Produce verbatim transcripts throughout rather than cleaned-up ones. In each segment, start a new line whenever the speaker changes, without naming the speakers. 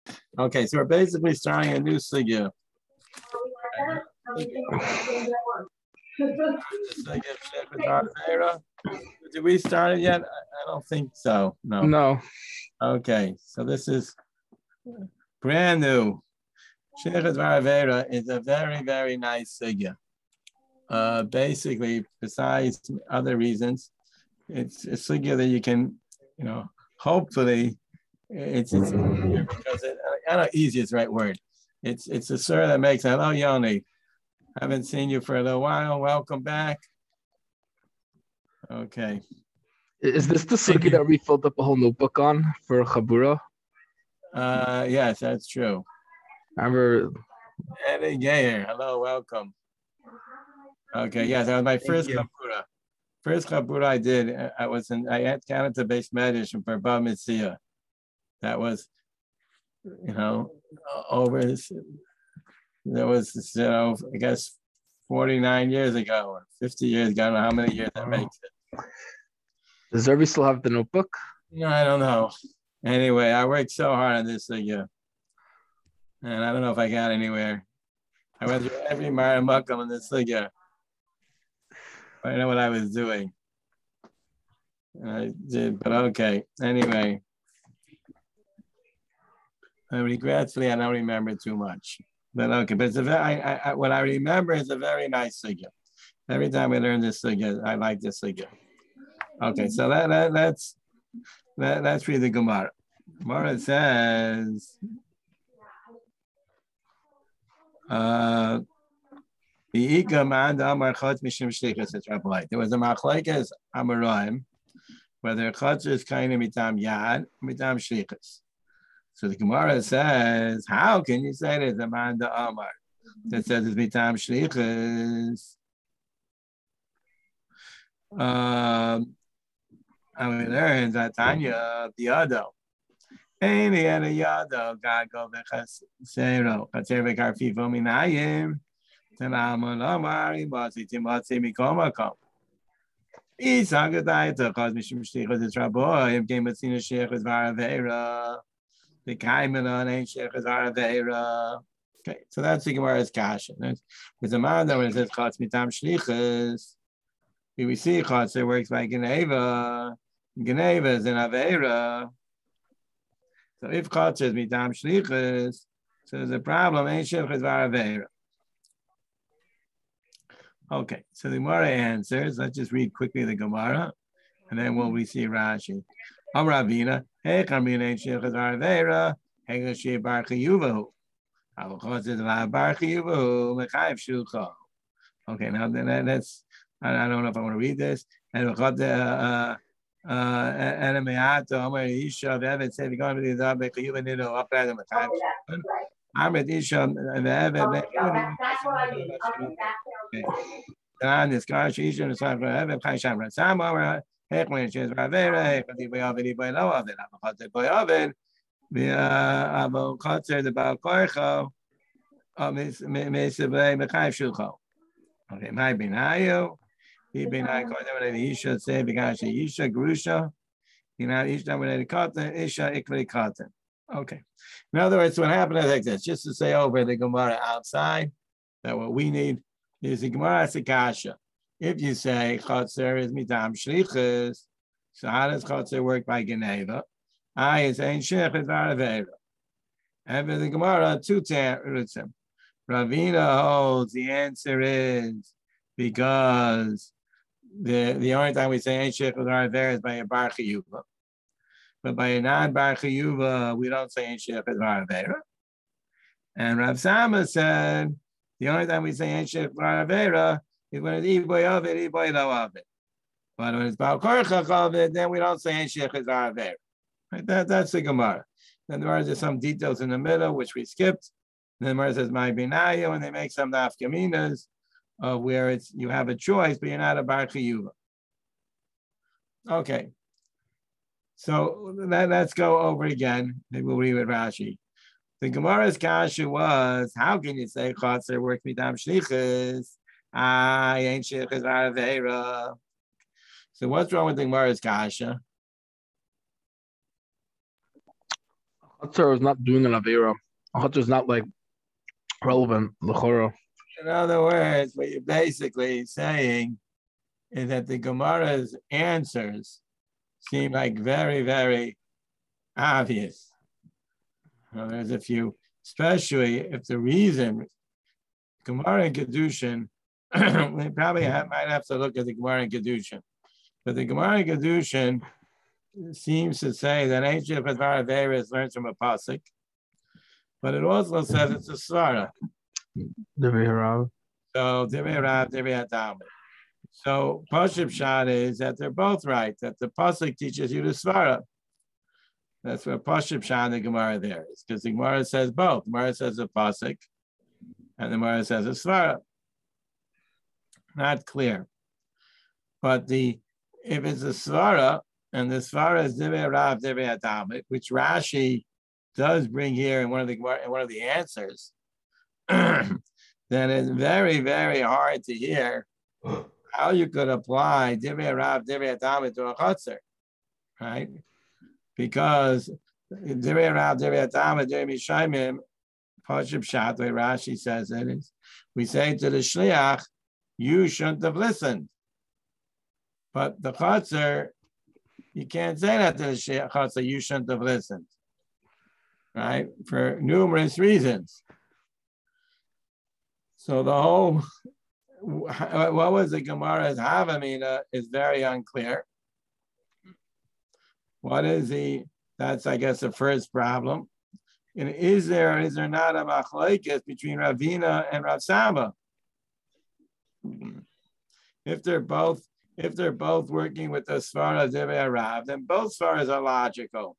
Okay, so we're basically starting a new sugya. Did we start it yet? I don't think so. No.
No.
Okay, so this is brand new. Sheikh's Varavera is a very, very nice sugya. Uh, basically, besides other reasons, it's a sugya that you can, you know, hopefully, it's, it's easier because it, I don't know, easy is the right word. It's it's a sir that makes, hello, Yoni. Haven't seen you for a little while. Welcome back. Okay.
Is this the sugya that we filled up a whole notebook on for Chabura?
Uh, yes, that's true.
I remember.
Eddie Gayer, hello, welcome. Okay, yes, that was my first Chabura. First Chabura I did, I was in, I had Canada based medicine for Bava Metzia. That was, you know, over, that was, you know, I guess forty-nine years ago or fifty years ago. I don't know how many years that makes it.
Does Zerby still have the notebook?
No, I don't know. Anyway, I worked so hard on this thing, yeah. And I don't know if I got anywhere. I went through every Mara Makam on this thing, yeah. I don't know what I was doing. I did, but okay. Anyway. And regretfully, I don't remember too much. But okay, but it's a very, I, I, what I remember is a very nice sugya. Every time we learn this sugya, I like this sugya. Okay, so that, that let's let, let's read the Gemara. Gemara says, uh, there was a machlekes Amoraim, whether chutz is kind of mitam yad, mitam shlichus. So the Gemara says, how can you say there's a man the Amar that says it's mitam shlichus? Um, and we learned that Tanya the Yado. Ain't he had a Yado, God go vechas zero, kater vekarfifo minayim, tenamon Amar, imasi timotzi mikomakom. Isagadai to cause mishum shlichus is raboy, if game matzina shlichus varavera. The Kaiman ain't Sheikh's Araveira. Okay, so that's the Gemara's kasha. There's a man that when it says Chatz mitam shlichus, we see Chatz that works by Geneva. Geneva is an Aveira. So if Chatz is mitam shlichus, so there's a problem, ain't Sheikh's Araveira. Okay, so the Gemara answers. Let's just read quickly the Gemara, and then we'll we see Rashi. Am Ravina, hey, Carmina ain't Sheikh's Araveira, hey, Gashi Bar Chiyuvahu. Avochoz is La Bar Chiyuvahu, Mechayev Shulcha. Okay, now then that's, I don't know if I want to read this. And Avochoz, uh, uh, and Meato, Amar Isha, Vevet, say, going to the Zabe Chiyuva Nido, upright on Mechayev Shulcha. Amar Isha, Vevet, okay. Then this Gash Isha, and Safra, Vevet, Chaysham, Rassam, Amar. Hey, when she's Ravera, hey, but the boy of it, the boy of it, I'm the boy of it. The avocado, the balcorcho, of Miss Messabay, Mechayev Shulcho. Okay, my benayo, he benayo, when he should say, because she Isha, Grusha, you know, Isha, when they cotton, Isha, Ikli cotton. Okay. In other words, what happened is like this, just to say over the Gemara outside, that what we need is the Gemara Sikasha. If you say Chotzer is mitam shlichus, so how does Chotzer work by Geneva? I is ain't sheikhus Araveira. And for the Gemara, two terutzim. Ravina holds the answer is because the the only time we say ain't sheikhus Araveira is by a bar chiyuva, but by a non bar chiyuva we don't say ain't sheikhus Araveira. And Rav Sama said the only time we say ain't sheikhus Araveira is when it's Iboy of it, Iboy lo of it. But when it's Balkorchach of it, then we don't say Ein Sheikh's Araveira. Right? That, that's the Gemara. Then there are just some details in the middle, which we skipped. And then the Gemara says, My Binayo, and they make some nafkaminas of where it's you have a choice, but you're not a Bar Chiyuva. Okay. So that, let's go over again. Maybe we'll read with Rashi. The Gemara's kasha was, how can you say Chotzer works mitam shlichus? I ain't sheikh's Araveira. So what's wrong with the Gemara's kasha?
Chatzar is not doing an Avera. Chatzar is not like relevant. L'chora.
In other words, what you're basically saying is that the Gemara's answers seem like very, very obvious. Well, there's a few, especially if the reason Gemara and Kedushin, we probably have, might have to look at the Gemara and Kedushin, but the Gemara and Kedushin seems to say that ancient Chazar Avera is learned from a pasuk, but it also says it's a svara.
Divrei Rav.
So Divrei Rav, Divrei Hadam. So Pashib Shad is that they're both right, that the pasuk teaches you the svara. That's what Pashib Shad the Gemara there is, because the Gemara says both. The Gemara says a pasuk, and the Gemara says a svara. Not clear. But the if it's a svara, and the svara is Divrei Rav, Divrei Hadam, which Rashi does bring here in one of the in one of the answers, then it's very, very hard to hear how you could apply Divrei Rav, Divrei Hadam to a Chatzar, right? Because Divrei Rav, Divrei Hadam, Divrei Mishaimim, Pashib Shat, the way Rashi says it is, we say to the Shliach, you shouldn't have listened. But the Chatzar, you can't say that to the Chatzar, you shouldn't have listened, right? For numerous reasons. So the whole, what was the Gemara's Havamina is very unclear. What is the, that's I guess the first problem. And is there, is there not a machlokes between Ravina and Rav Saba? If they're both, if they're both working with the Svara Divrei Rav, then both Svaras are logical.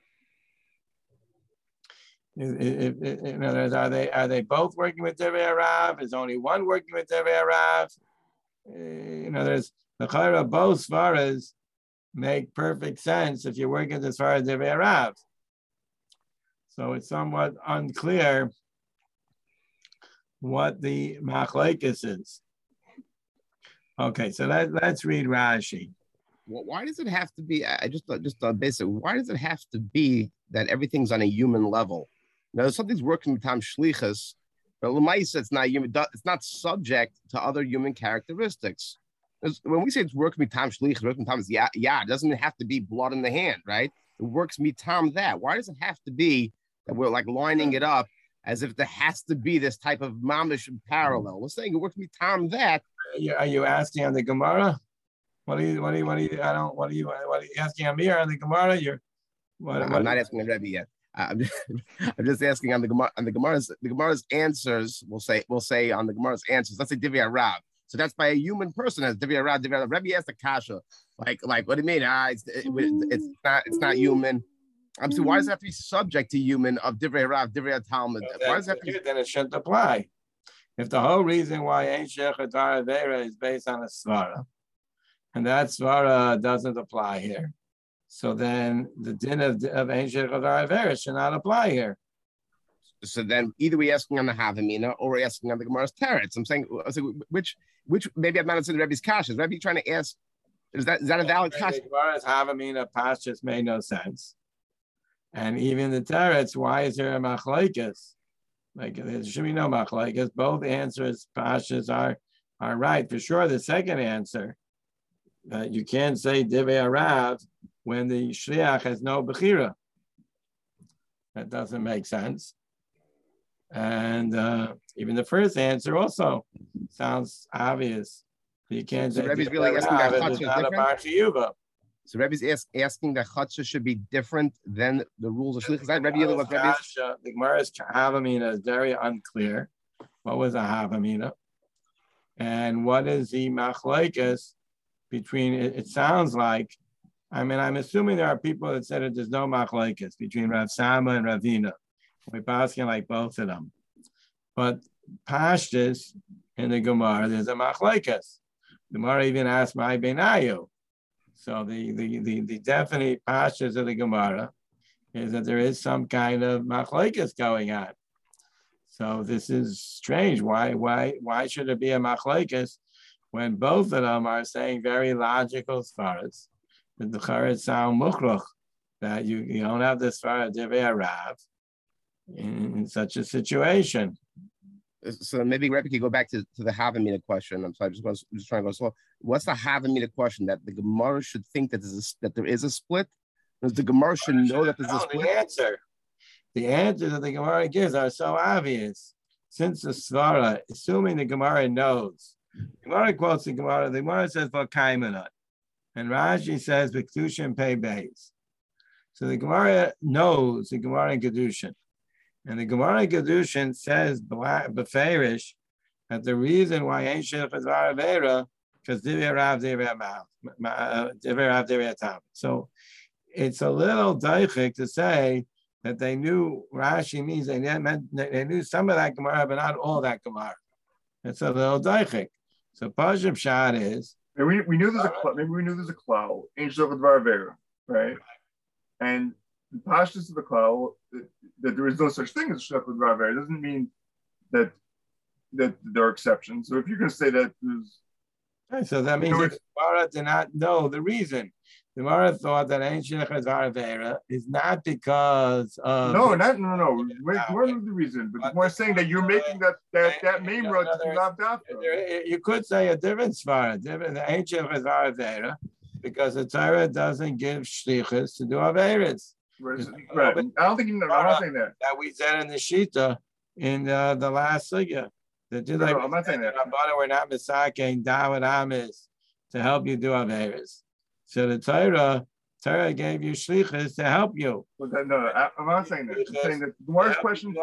In other words, are they are they both working with Divrei Rav? Is only one working with Divrei Rav? In other words, the Chayra, both Svaras make perfect sense if you're working with Svara Divrei Rav. So it's somewhat unclear what the machlokes is. Okay, so let, let's read Rashi.
Well, why does it have to be? I just just uh, basic. Why does it have to be that everything's on a human level? Now, something's working with Tam Shlichus, but Lamaisa, it's not human. It's not subject to other human characteristics. When we say it's working with Tam Shlichus, working Tam is yeah, yeah. It doesn't have to be blood in the hand, right? It works me Tam that. Why does it have to be that we're like lining it up as if there has to be this type of mamish parallel? We're saying it works me Tam that.
Are you, are you asking on the Gemara? What are you? What are you? What are you? I don't. What are you? What are you asking on me or on the Gemara? You're. What,
I'm
what,
not asking the Rebbe yet. I'm just, I'm just asking on the Gemara. On the Gemara's, the Gemara's answers. We'll say. We'll say on the Gemara's answers. Let's say Divrei Rav. So that's by a human person as Divrei Rav. Divrei Rav. Rebbe asked the kasha. Like, like, what do you mean? Ah, it's, it, it's not. It's not human. I'm saying, why does it have to be subject to human of Divrei Rav, Divrei Talmud?
So
why does that? Have to be?
Then it shouldn't apply. If the whole reason why Ein Shech Chazar Avera is based on a svara, and that svara doesn't apply here, so then the din of, of Ein Shech Chazar Avera should not apply here.
So then either we're asking on the Havamina or we're asking on the Gemara's Teretz. I'm saying, I saying which, which maybe I'm not answering Rebbe's kasha. Is Rebbe trying to ask, is that is that a valid kasha?
The Gemara's Havamina pashas made no sense. And even the Teretz, why is there a machlokes? Like there should be no machlokes. Both answers, pashas are are right for sure. The second answer, that you can't say Divrei Rav when the shliach has no bechira. That doesn't make sense. And uh, even the first answer also sounds obvious. You can't
so
say
Rebbe's really asking that
Rav is not a bar chiyuva.
So Rebbe's ask, asking that Chatzah should be different than the rules of Shlichus. Is that Rebbe Yili was Rebbe's?
The Gemara's Havamina is very unclear. What was a Havamina? And what is the machlokes between, it, it sounds like, I mean, I'm assuming there are people that said that there's no machlokes between Rav Sama and Ravina. We're asking like both of them. But Pashtus in the Gemara, there's a machlokes. The Gemara even asked my Benayu. So the, the, the, the definite pashas of the Gemara is that there is some kind of machlokes going on. So this is strange. Why, why, why should it be a machlokes when both of them are saying very logical svaras? The Charetz sound muchroch that you, you don't have this far Divrei Rav in, in such a situation.
So maybe Rebbe could go back to, to the Havamina question. I'm sorry, I'm just, going, I'm just trying to go slow. What's the Havamina question? That the Gemara should think that, there's a, that there is a split? Does the Gemara should know that there's a split?
The answer, the answers that the Gemara gives are so obvious. Since the Svara, assuming the Gemara knows, the Gemara quotes the Gemara, the Gemara says, V'kaimanot. And Rashi says, V'kedushin pei beis. So the Gemara knows the Gemara in Kedushin. And the Gemara in Kedushin says, Beferish, that the reason why ain't Shilch is Varavera, because Divrei Rav, Divrei Rav, Divrei Rav, Divrei Tam. So it's a little daichik to say that they knew, Rashi means they, meant, they knew some of that Gemara, but not all that Gemara. It's a little daichik. So Pashab Shad is.
And we, we knew there's a maybe we knew there's a cloud, ain't Shilch is Varavera, right? And the pashtus of the cloud, that, that there is no such thing as Shilch is Varavera, doesn't mean that that there are exceptions. So if you're going to say that there's
right, so that means that the Gemara did not know the reason. The Gemara thought that Ein Shilch is Varavera is not because of
no, not no, no. Wait, Gemara knew the reason, but the Gemara is saying that you're making that that that main road to be loved after.
You could say a different svara, different Ein Shilch is Varavera, because the Torah doesn't give shlichus to do averes.
Right. Right. I don't think you know. I'm not saying that.
That we said in the Shita in uh, the last sugya. That just
no,
like
no, I'm not saying that.
We're not misaking Dawid Amis to help you do averes. So the Torah, Torah gave you shlichus to help you.
Well, that, no, I, I'm not saying that. I'm saying that the Gemara's question.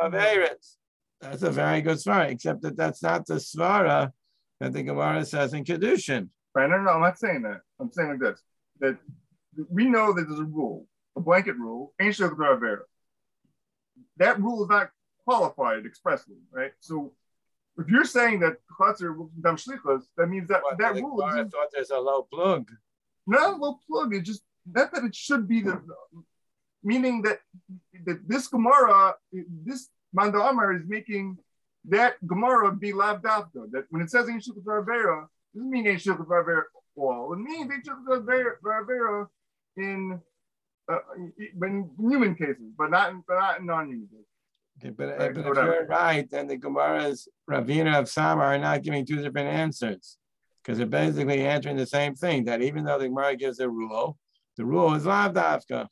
That's a very good svara, except that that's not the svara that the Gemara says in Kedushin.
Right? No, no, no, I'm not saying that. I'm saying like this: that we know that there's a rule, a blanket rule, ain't shilch v'avera. That rule is not qualified expressly, right? So if you're saying that chatzir will become shlichus, that means that
Well,
that
the
rule
Gemara
is
thought there's a low plug.
not a low plug. It's just not that it should be the meaning that that this Gemara, this Manda Amar is making that Gemara be lav dafka. That when it says ain't shilch v'avera, doesn't mean ain't shilch v'avera all. It means ain't shilch v'avera in uh, in human cases, but not in, but not in non-human cases.
Okay, but, right, but if you're right, then the Gemara's Ravina of Sama are not giving two different answers, because they're basically answering the same thing. That even though the Gemara gives a rule, the rule is lav dafka.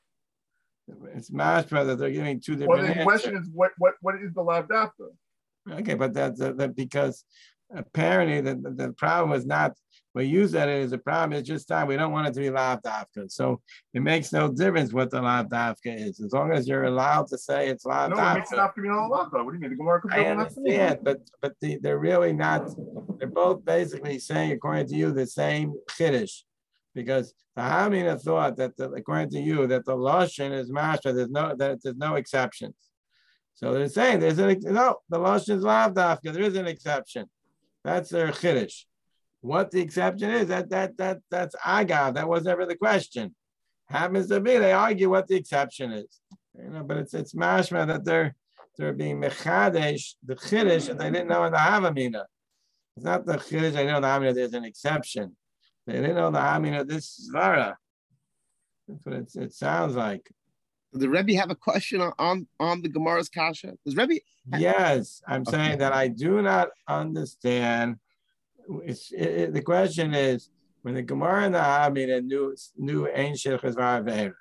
It's mashma that they're giving two different
well, the
answers.
question is what what what is the lav dafka?
Okay, but that's that, that because apparently the, the, the problem is not we use that as a problem. It's just that we don't want it to be lav dafka. So it makes no difference what the lav dafka is, as long as you're allowed to say it's lav
no,
dafka.
No, it makes it not to be no lav. What do you mean? The Gemara could
I understand, but but the, they're really not. They're both basically saying, according to you, the same chiddush, because the Hamina thought that the, according to you that the lashon is mashma. There's no that there's no exceptions. So they're saying there's an no. The lashon is lav dafka. There is an exception. That's their chiddush. What the exception is, that that that that's agav. That was never the question. Happens to be they argue what the exception is. You know, but it's it's mashma that they're they're being mechadesh the chiddush that they didn't know in the Havamina. It's not the chiddush they know in the Havamina. There's an exception. They didn't know the Havamina. This svara. That's what it's, it sounds like.
Does the Rebbe have a question on, on, on the Gemara's kasha? Does Rebbe?
Yes, I'm
okay.
saying that I do not understand. It's, it, it, the question is, when the Gemara and the Havamina knew knew Ein Shilch is Varavera,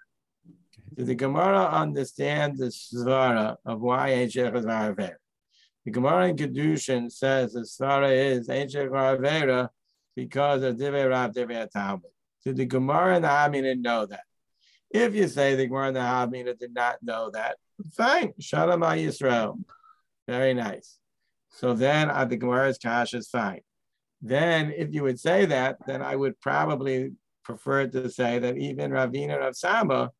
did the Gemara understand the svara of why Ein Shilch is Varavera? The Gemara in Kedushin says the svara is Ein Shilch Varavera because of Divrei Rav, Divrei Talmud. Did the Gemara and the Havamina know that? If you say the Gemara and the Havamina did not know that, fine. Shalom al Yisrael. Very nice. So then uh, the Gemara's kasha is fine. Then if you would say that, then I would probably prefer to say that even Ravina of Sama,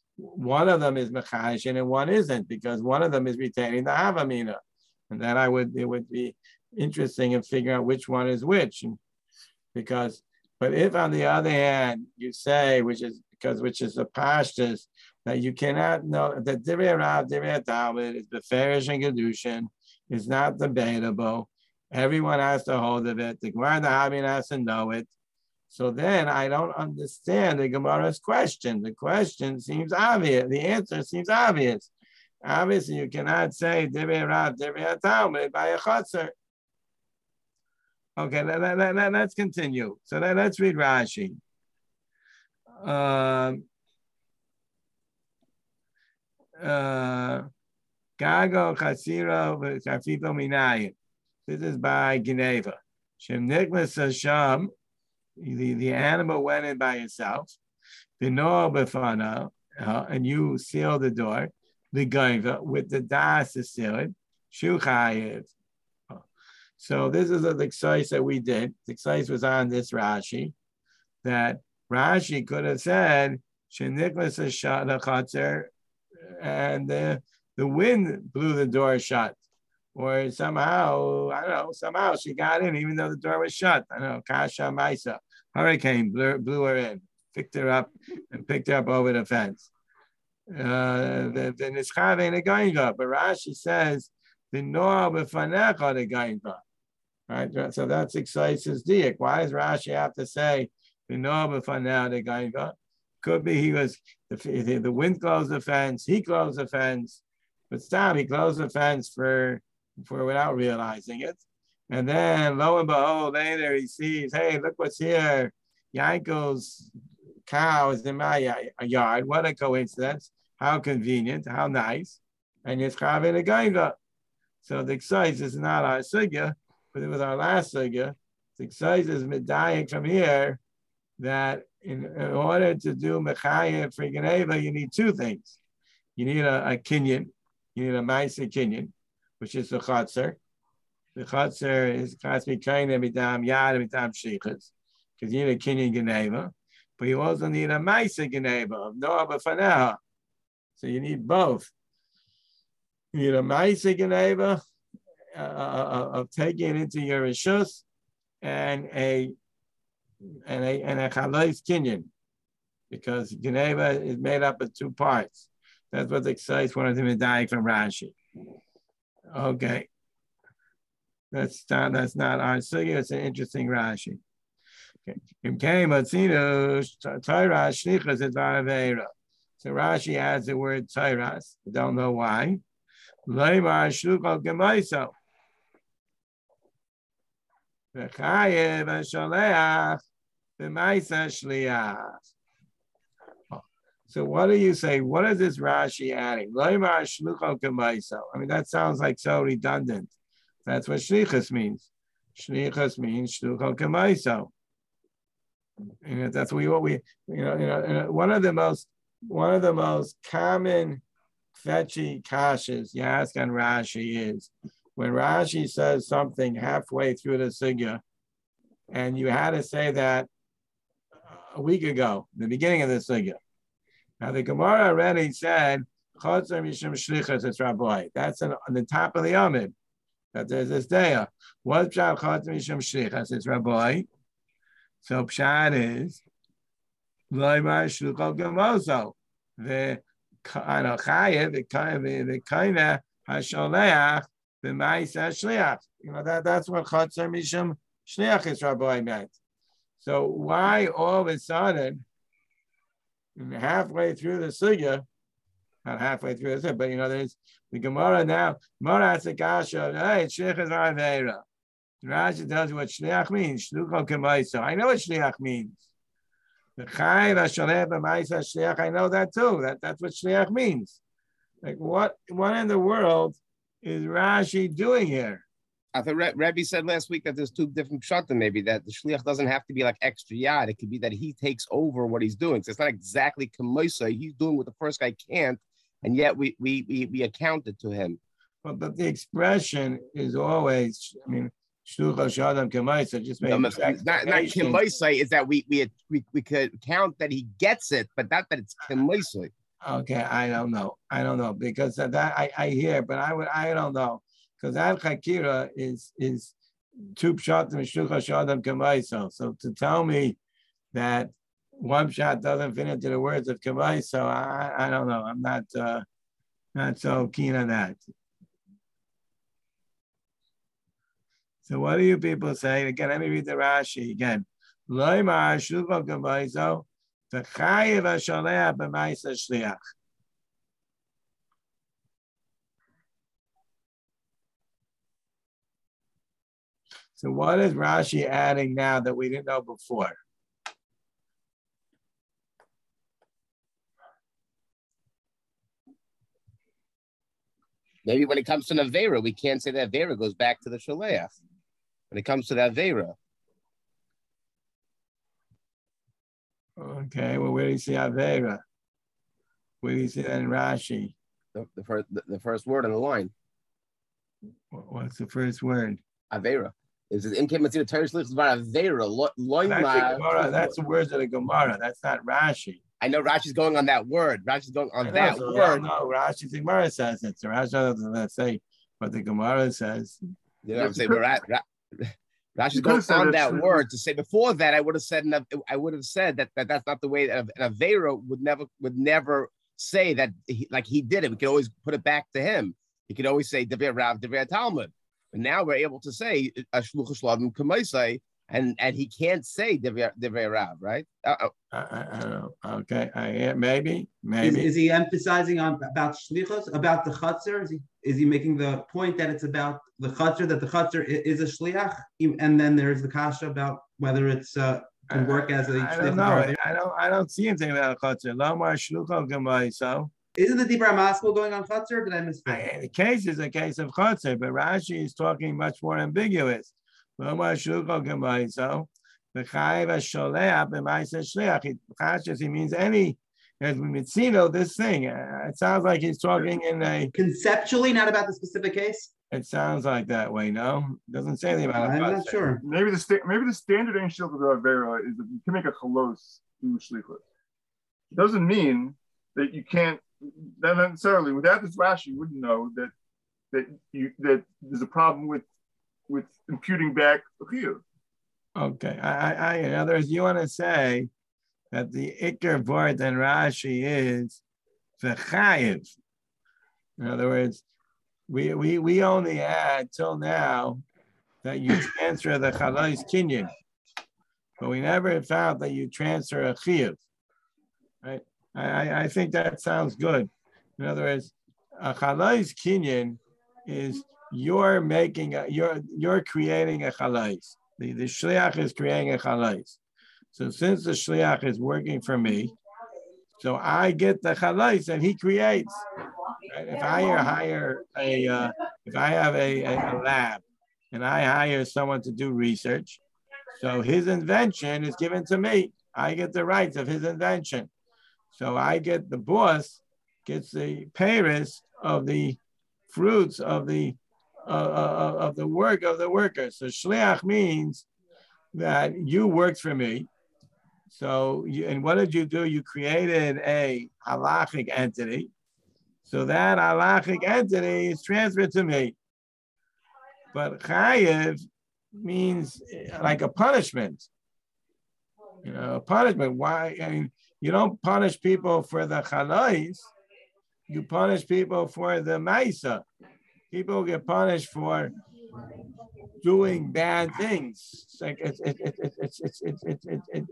one of them is Mechashin and one isn't, because one of them is retaining the Havamina. And then I would, it would be interesting in figuring out which one is which. Because, but if on the other hand, you say, which is, because which is the pashtus, that you cannot know, that Divrei Rav, Divrei Talmud is Beferish and Kedushin, is not debatable. Everyone has to hold of it. The Gemara and the Havamina has to know it. So then I don't understand the Gemara's question. The question seems obvious. The answer seems obvious. Obviously, you cannot say Divrei Rav, Divrei Talmud by a chotzer. Okay, let, let, let, let's continue. So let, let's read Rashi. Um, uh, Gago Chasiro Chafito Minayim. This is by Geneva. Shem Niklas Hasham, the, the animal went in by itself. The Noah Befana, and you seal the door. The Geneva with the Das is sealed. Shuchayev. So this is the exercise that we did. The exercise was on this Rashi, that Rashi could have said, Shem Niklas Hasham Chatzer, and the, the wind blew the door shut. Or somehow, I don't know, somehow she got in even though the door was shut. I don't know, Kasha Maisa, hurricane blew, blew her in, picked her up and picked her up over the fence. Uh, the the Nischave ain't a Gainga, but Rashi says, the Noah Befanecha the Gainga. Right, so that's excites his diak. Why does Rashi have to say, the Noah Befanecha the Gainga? Could be he was, the, the wind closed the fence, he closed the fence, but stop, he closed the fence for for without realizing it. And then lo and behold, later he sees, hey, look what's here. Yanko's cow is in my yard. What a coincidence. How convenient, how nice. And it's Chavin a Gainga. So the exercise is not our sugya, but it was our last sugya. The exercise is medayik from here that in, in order to do Mechayah for Geneva, you need two things. You need a, a kinyan, you need a Maisa kinyan, which is the Chatzer. The Chatzer is Chasmi Kain every time, Yad every time Sheikhas, because you need a Kinyan Geneva, but you also need a Maisa Geneva of Noah B'Faneha. So you need both. You need a Maisa Geneva uh, of taking it into your Rishus and a and a and a Chalais Kinyan, because Geneva is made up of two parts. That's what excites one of the Medayik from Rashi. Okay, that's not that's not our sugya. It's an interesting Rashi. Okay, so Rashi adds the word Tairas. I don't know why. So what do you say? What is this Rashi adding? I mean, that sounds like so redundant. That's what shlichus means. Shlichus means shluchal k'maiso. And that's what we, what we, you know, you know, one of the most, one of the most common fetchy kashas you ask on Rashi is when Rashi says something halfway through the sugya, and you had to say that a week ago, the beginning of the sugya. Now the Gemara already said, Chotzer Mishum Shlichus is Rabbi. That's an, on the top of the Amid. That there's this day. What Pshat Chotzer Mishum Shlichus is Rabbi. So Pshat is Loimar Shluchal Gemoso. The Anochayev, the Kaina Hasholeach, the Ma'isa Shliach. You know, that, that's what Chotzer Mishum Shliach is Rabbi meant. So why all of a sudden, halfway through the sugya, not halfway through the sugya, but you know, there's the Gemara now. Gemara has a kasha. Hey, shliach is arveira. Rashi tells you what shliach means. Shluchal k'maiso. I know what shliach means. The chayv hasholech b'maisa shliach. I know that too. That that's what shliach means. Like what? What in the world is Rashi doing here?
I thought Re- Rebbe said last week that there's two different pshatim, maybe that the shliach doesn't have to be like extra yad. It could be that he takes over what he's doing. So it's not exactly kamoisa. He's doing what the first guy can't, and yet we we we, we account it to him.
But, but the expression is always, I mean, shluchah shadam kamoisa. Just make
no, not not kamoisa is that we we we we could count that he gets it, but not that it's kamoisa.
Okay, I don't know. I don't know because that I I hear, but I would I don't know. Because that chakira is is two pshat and shlucha shadam k'maiso. So to tell me that one pshat doesn't fit into the words of k'maiso, I I don't know. I'm not uh, not so keen on that. So what do you people say? Again, let me read the Rashi again. Loimar shluchah gemaiso v'chayev hasholeach b'maisa shliach. So what is Rashi adding now that we didn't know before?
Maybe when it comes to Nevera, we can't say that Vera goes back to the Shaleach. When it comes to that Vera.
Okay, well, where do you see Avera? Where do you see that in Rashi?
The, the, first, the, the first word on the line.
What's the first word?
Avera. Is it in Kematzina Teresh Lichs about Avera?
That's, that's the words of the Gemara. That's not Rashi.
I know Rashi's going on that word. Rashi's going on
know,
that
so
word.
No, Rashi's Gemara says it. So Rashi doesn't say what the Gemara says.
You know what I'm saying? But Ra, Ra, Rashi's going on that true. word to say before that. I would have said I would have said that, that that's not the way that an Avera would never would never say that he, like he did it. We could always put it back to him. He could always say Dever Rav Dever Talmud. And now we're able to say Ashluch Shlavim Kamaisai, and and he can't say Dever Dever Rav, right? Uh-oh.
I, I, I don't know. Okay, I, yeah, maybe, maybe.
Is, is he emphasizing on about shlichos, about the chutzner? Is he is he making the point that it's about the chutzner, that the chutzner is a shliach, and then there's the kasha about whether it's uh, can work as a
I, I don't know. I don't. I don't see anything about chutzner. Lomar shluchah gemaisa.
Isn't the Dibra Maskell going on chutzner? Did I miss
that? The case is a case of chutzner, but Rashi is talking much more ambiguous. Lomar shluchah gemaisa. The chayiv hasholeach b'maisa shliach. He means any. As we mitzino this thing. Uh, it sounds like he's talking in a
conceptually, not about the specific case.
It sounds like that way. No, it doesn't say anything about it.
I'm not sure.
Maybe the sta- maybe the standard in shilchus avera is that you can make a chalos through shlichus. It doesn't mean that you can't. Not necessarily. Without this Rashi, you wouldn't know that that you that there's a problem with with imputing back a chiyuv.
Okay, I, I, in other words, you want to say that the ikar vort and Rashi is v'chayiv. In other words, we we we only had till now that you transfer the chalais kinyan, but we never found that you transfer a chiyuv. Right? I I think that sounds good. In other words, a chalais kinyan is you're making a you're you're creating a chalais. The, the shliach is creating a chalais. So since the shliach is working for me, so I get the chalais that he creates. Right? If I hire a, uh, if I have a, a, a lab and I hire someone to do research, so his invention is given to me. I get the rights of his invention. So I get the boss gets the payers of the fruits of the uh, uh, of the work of the workers. So shliach means that you worked for me. So, you, and what did you do? You created a halachic entity. So that halachic entity is transferred to me. But chayiv means like a punishment. You know, a punishment. Why? I mean, you don't punish people for the chalais. You punish people for the maisa. People get punished for doing bad things. It's like it's it's it's it's it's it's it's it's it's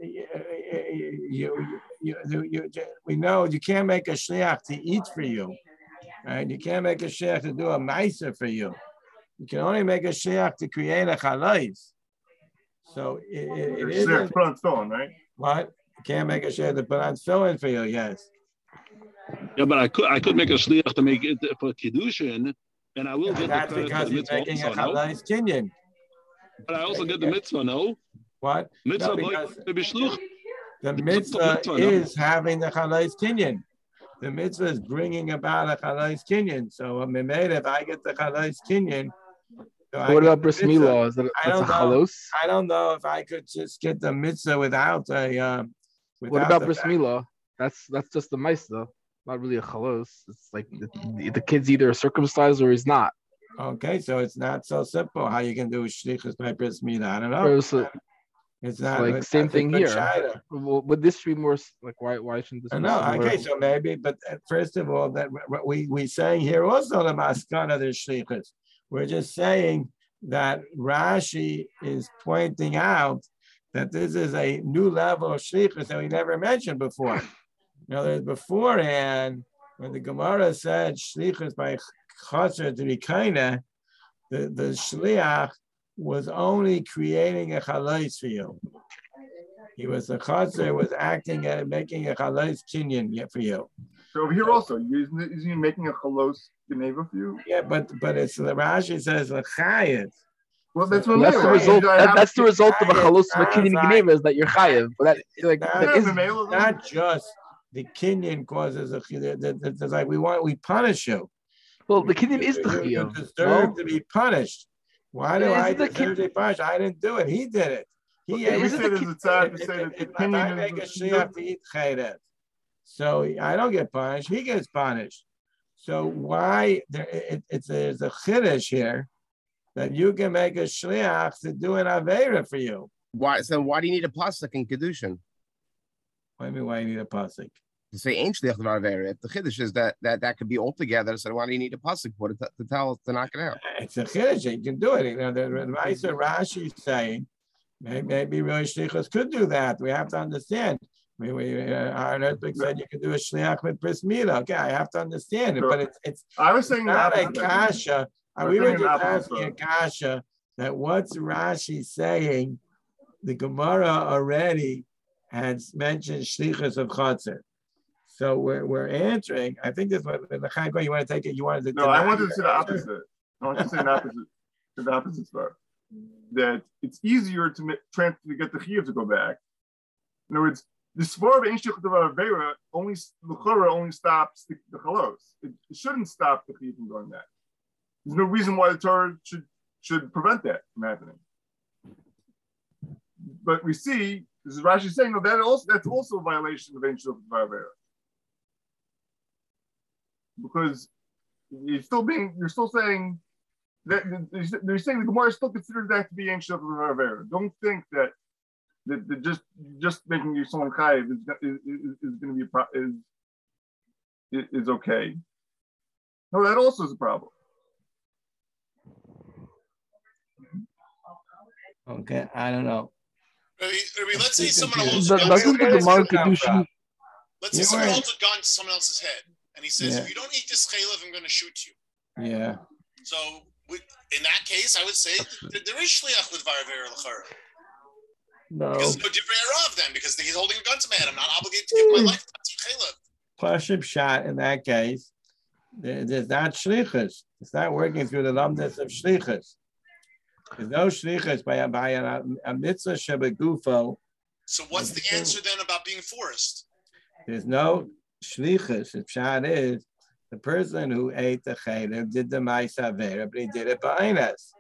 you you you we know you can't make a shliach to eat for you, right? You can't make a shliach to do a ma'aser for you. You can only make a shliach to create a chalais. So it, it, it is
to put on filling, right?
What? You can't make a shliach to put on filling for you. Yes.
Yeah, but I could I could make a shliach to make it for kiddushin. And I will get
That's
the
because he's making a chalais kinyan.
But I also get the mitzvah, no?
What?
Mitzvah,
no,
like the bishluch.
The mitzvah is having the chalais kinyan. The mitzvah is bringing about a chalais kinyan. So if I get the chalais kinyan. So
what about bris milah? Is that a, that's a chalos?
I don't know if I could just get the mitzvah without a. Uh, without
what about bris milah? That's that's just the maisa. Not really a chalos. It's like the, the kid's either circumcised or he's not.
Okay, so it's not so simple how you can do shlichus by bris milah. I don't know.
So,
it's not
like
it's
same
not
thing here. Well, would this be more like why? Why shouldn't this?
No, okay, so maybe, but first of all, that we we saying here also the maskana the shlichus. We're just saying that Rashi is pointing out that this is a new level of shlichus that we never mentioned before. In other words, beforehand, when the Gemara said shlichus by chaser to be kaina, the, the shliach was only creating a chalais for you. He was the chaser, was acting and making a chalais kinyan for you.
So over here also, isn't, isn't he making a chalos geneva for you?
Yeah, but but it's the Rashi says l'chayev.
Well, that's what
That's the result. That, that's the result of a chalos kinyan geneva is that you're chayev. But that, like,
not,
that is
not just the kinyan causes a it's like we want we punish you.
Well, the kinyan is the
you, you
chayev.
deserve no? to be punished. Why do
yeah,
I
deserve
to be punished? I didn't do it. He did it. He
well, we say there's a tzad to say that the
if I make a shliach to eat chayrev, so I don't get punished. He gets punished. So why there? It, it's there's a chiddush here that you can make a shliach to do an aveira for you.
Why? So why do you need a pasuk in kedushin?
What do you mean? Why do you need a pasuk?
To say ain't shliach aveira. If the chiddush is that that that could be all together, so why do you need a pasuk for to, to tell to knock it out?
It's a chiddush. You can do it. You know, the Raisa Rashi is saying maybe, maybe really shlichus could do that. We have to understand. We, we, uh, Aaron Erzberg said you could do a shliach with bris milah. Okay, I have to understand it,
sure.
but it's it's.
I was saying
not
that
a kasha. Uh, we were just asking a kasha that what's Rashi saying? The Gemara already has mentioned shlichus of chatzar, so we're we're answering. I think this what the Chaim, you want to take it. You wanted to.
No, I wanted to say the opposite. I want to say the opposite. The opposite stuff. That it's easier to make, to get the chiyuv to go back. In other words, the svara of ein shlichus of avera only the chora only stops the, the chalos. It, it shouldn't stop the chiyuv from going back. There's no reason why the Torah should should prevent that from happening. But we see this is Rashi saying no, that also that's also a violation of ein shlichus of avera because you're still being you're still saying that they're saying the Gemara still considers that to be ein shlichus of avera. Don't think that. That, that just just making you someone chayiv is, is, is, is going to be a pro, is, is okay. No, that also is a problem.
Okay, I don't know.
Rabbi, Rabbi, let's say someone holds
Doesn't the Gemara kedushin?
Let's say someone holds a gun to someone else's head, and he says,
yeah.
"If you don't eat this chaylev, I'm going to shoot you."
Yeah.
So with, in that case, I would say there, there is shliach with varaver l'chara.
No.
Because there's no divrei rav then, because he's holding a gun to my head. I'm not obligated to give my life to chaylev.
Pashib shot in that case, there, there's not shlichus. It's not working through the lumdus of shlichus. There's no shlichus by, by a, a mitzvah shebegufo.
So what's the answer then about being forced?
There's no shlichus. The shot is the person who ate the chaylev did the ma'aseh avera, but he did it ba'ainas.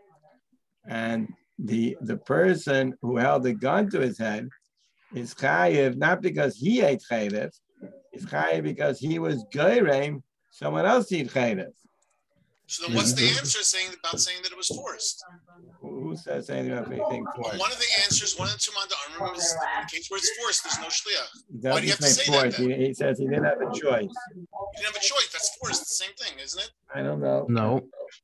And the the person who held the gun to his head is chayiv not because he ate chaylev, it's chayiv because he was goyreim someone else eat chaylev.
So then, what's the answer saying about saying that it was forced?
Who says anything about anything forced?
Well, one of the answers, one of the two manda'amrim is in the case where it's forced, there's no shliach.
He
Why do you have to say
forced.
that? Then?
He, he says he didn't have a choice.
You didn't have a choice. That's forced. The same thing, isn't it?
I don't know.
No.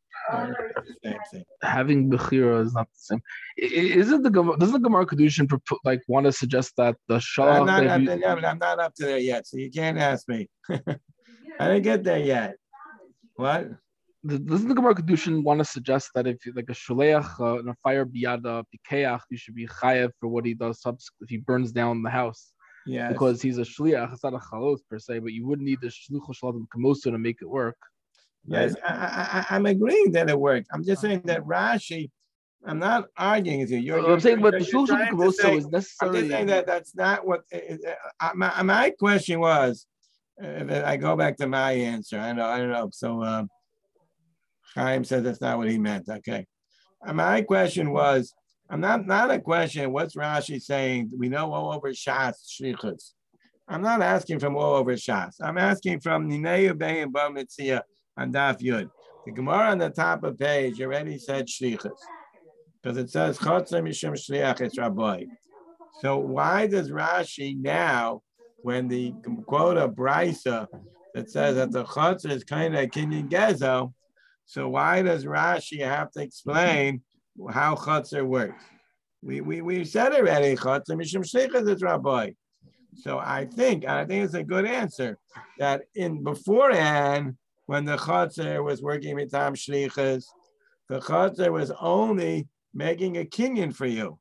Same thing.
Having bechira is not the same. Isn't the Gemara? Doesn't the Gemara kedushin like want to suggest that the shalach?
I'm not, up
you,
to, yeah, I'm not up to there yet, so you can't ask me. I didn't get there yet. What?
Doesn't the Gemara kedushin want to suggest that if like a shaleach uh, in a fire biyada pikeach, you should be chayev for what he does if he burns down the house?
Yeah.
Because he's a shliach. It's not a chalos per se, but you wouldn't need the shluchos shalatim kamoso to make it work.
Yes, I, I, I'm agreeing that it worked. I'm just saying that Rashi, I'm not arguing with you. You're,
I'm
you're,
saying, but
you're,
the shluchos
you're
kamoso is
I'm
necessarily.
just saying that that's not what. Uh, my, my question was, uh, I go back to my answer. I know, I don't know. So uh, Chaim said that's not what he meant. Okay. Uh, my question was, I'm not not a question. What's Rashi saying? We know all over Shas shlichus. I'm not asking from all over Shas. I'm asking from Ninei Bay and Bar Mitzia. On Daf Yud. The Gemara on the top of the page already said shlichus because it says chotzer mishum shliach es rabbi. So why does Rashi now, when the quote of Brisa that says that the chotzer is kind of kinyan gezo, so why does Rashi have to explain how chotzer works? We we we said already. Chotzer mishum shlichus is rabbi. So I think I think it's a good answer that in beforehand when the chotzer was working with tam shlichus, the chotzer was only making a kinyan for you.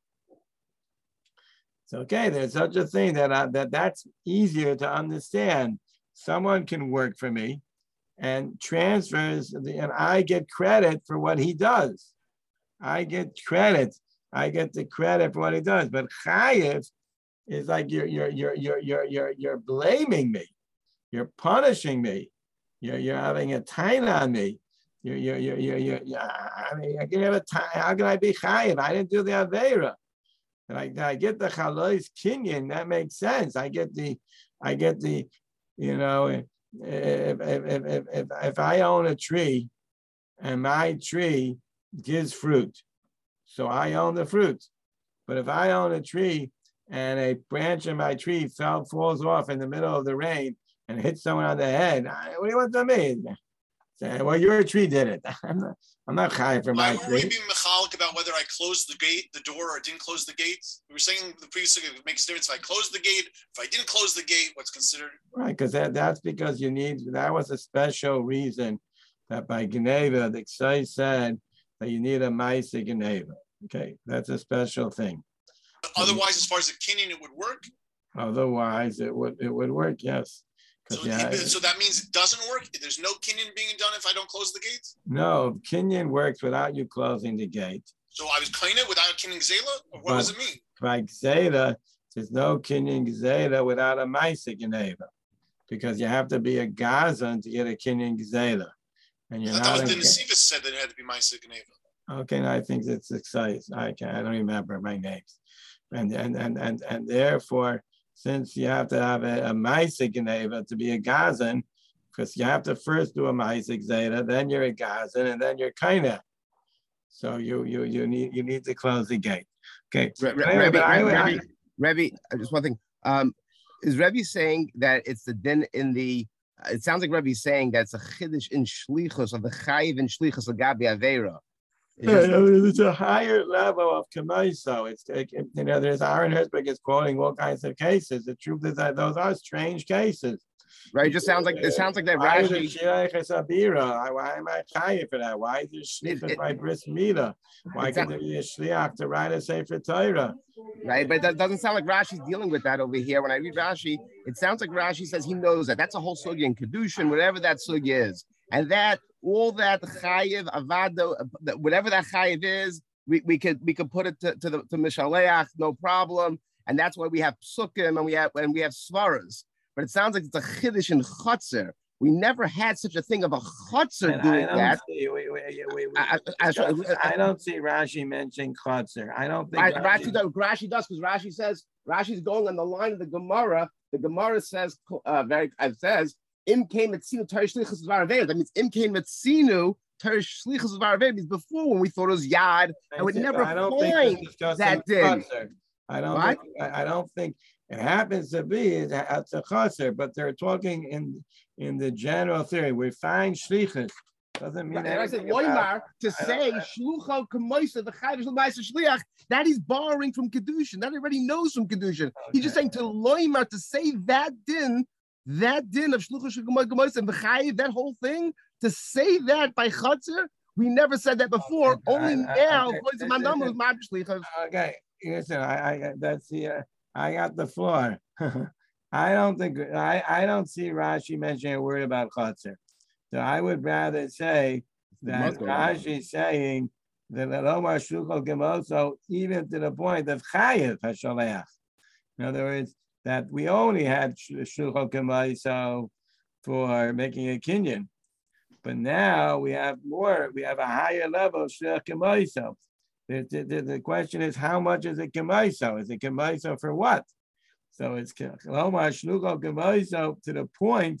It's okay. There's such a thing that I, that that's easier to understand. Someone can work for me and transfers, the, and I get credit for what he does. I get credit. I get the credit for what he does. But chayiv is like you're you're you're you're you're you're you're blaming me. You're punishing me. You're you're having a taina on me. You're you're you're you're, you're, you're I mean, I can have a time. How can I be chayiv? I didn't do the aveira. And I, I get the chalois kinyan. That makes sense. I get the, I get the, you know, if if if if if, if I own a tree, and my tree gives fruit, so I own the fruit. But if I own a tree and a branch of my tree fell falls off in the middle of the rain and hits someone on the head, what do you want to me? Say, well, your tree did it. I'm not, I'm not high for my
Why were we
tree.
being mechalik about whether I closed the gate, the door, or didn't close the gate? We were saying the previous it makes a difference if I closed the gate, if I didn't close the gate, what's considered?
Right, because that, that's because you need, that was a special reason that by Geneva, the Ksai said that you need a Maisa Geneva. Okay, that's a special thing.
Otherwise, as far as the kinyan, it would work?
Otherwise, it would it would work, yes.
So,
yeah,
it, so that means it doesn't work? There's no kinyan being done if I don't close the gate?
No, kinyan works without you closing the gate.
So I was kinyan without kinyan gzela? Or what
but
does it mean?
By gzela, there's no kinyan gzela without a Maisa Geneva. Because you have to be a Gazan to get a kinyan gzela. And you're
I
not
thought
a,
the Nesivus said that it had to be Maisa Geneva.
Okay, no, I think it's exciting. I can I don't remember my names. And and and and, and therefore, since you have to have a, a Maisa Geneva to be a Gazan, because you have to first do a Maisa Zeta, then you're a Gazan, and then you're kinda. So you you you need you need to close the gate. Okay.
Rebbe,
Anyway, but I-
Rebbe,
I-
Rebbe, just one thing. Um, is Rebbe saying that it's the din in the? It sounds like Rebbe's saying that it's a chiddush in shlichus or the chayiv in shlichus agabi avera.
Yeah, it's a higher level of Kamaiso. It's, it, you know, there's Aaron Herzberg is quoting all kinds of cases. The truth is that those are strange cases.
Right, it just sounds like it sounds like that.
Why is
Rashi.
it Shirach Sabira? Why am I chayiv for that? Why is it shlichus by bris milah? Why can there be a shliach to write a sefer Torah?
Right, but that doesn't sound like Rashi's dealing with that over here. When I read Rashi, it sounds like Rashi says he knows that. That's a whole sugya in kedushin, whatever that sugya is, and that all that chayiv avado, whatever that chayiv is, we, we could we could put it to, to the to mishaleach, no problem, and that's why we have psukim and we have and we have svaras. But it sounds like it's a chiddush in chotzer. We never had such a thing of a chotzer doing
I
that.
See, wait, wait, wait, wait,
I, I, I,
I don't see Rashi mentioning chotzer. I don't think
Rashi,
Rashi,
Rashi does. Rashi does because Rashi says Rashi's going on the line of the Gemara. The Gemara says uh, very it says im came metzinu tarish shlichus v'araveir. That means im came metzinu tarish shlichus v'araveir. Means before when we thought it was yad, I would never
I don't
find
think that
that din.
I don't.
What?
Think, I, I don't think it happens to be it's a chotzer, but they're talking in in the general theory. We find shlichus doesn't mean.
Right, I said
anything about,
loymar to say shlucho k'moisa the chayv l'maisa shliach. That he's borrowing from kedushin. That he already knows from kedushin. Okay. He's just saying to loymar to say that din, that din of shlucho k'moisa and the chayv, that whole thing to say that by chotzer. We never said that before. Okay. Only I, now,
okay. okay, listen, I, I that's the uh, I got the floor. I don't think I, I don't see Rashi mentioning a word about chotzer. So I would rather say that Rashi is saying that Lomar Shluchol Gemoso, even to the point of Chayev Hasholeach. In other words, that we only had Shluchol Gemoso for making a kinyan, but now we have more. We have a higher level of Shluchol Gemoso. The, the, the question is, how much is it Gemoso? Is it Gemoso for what? So it's Lomar Shluchol Gemoso to the point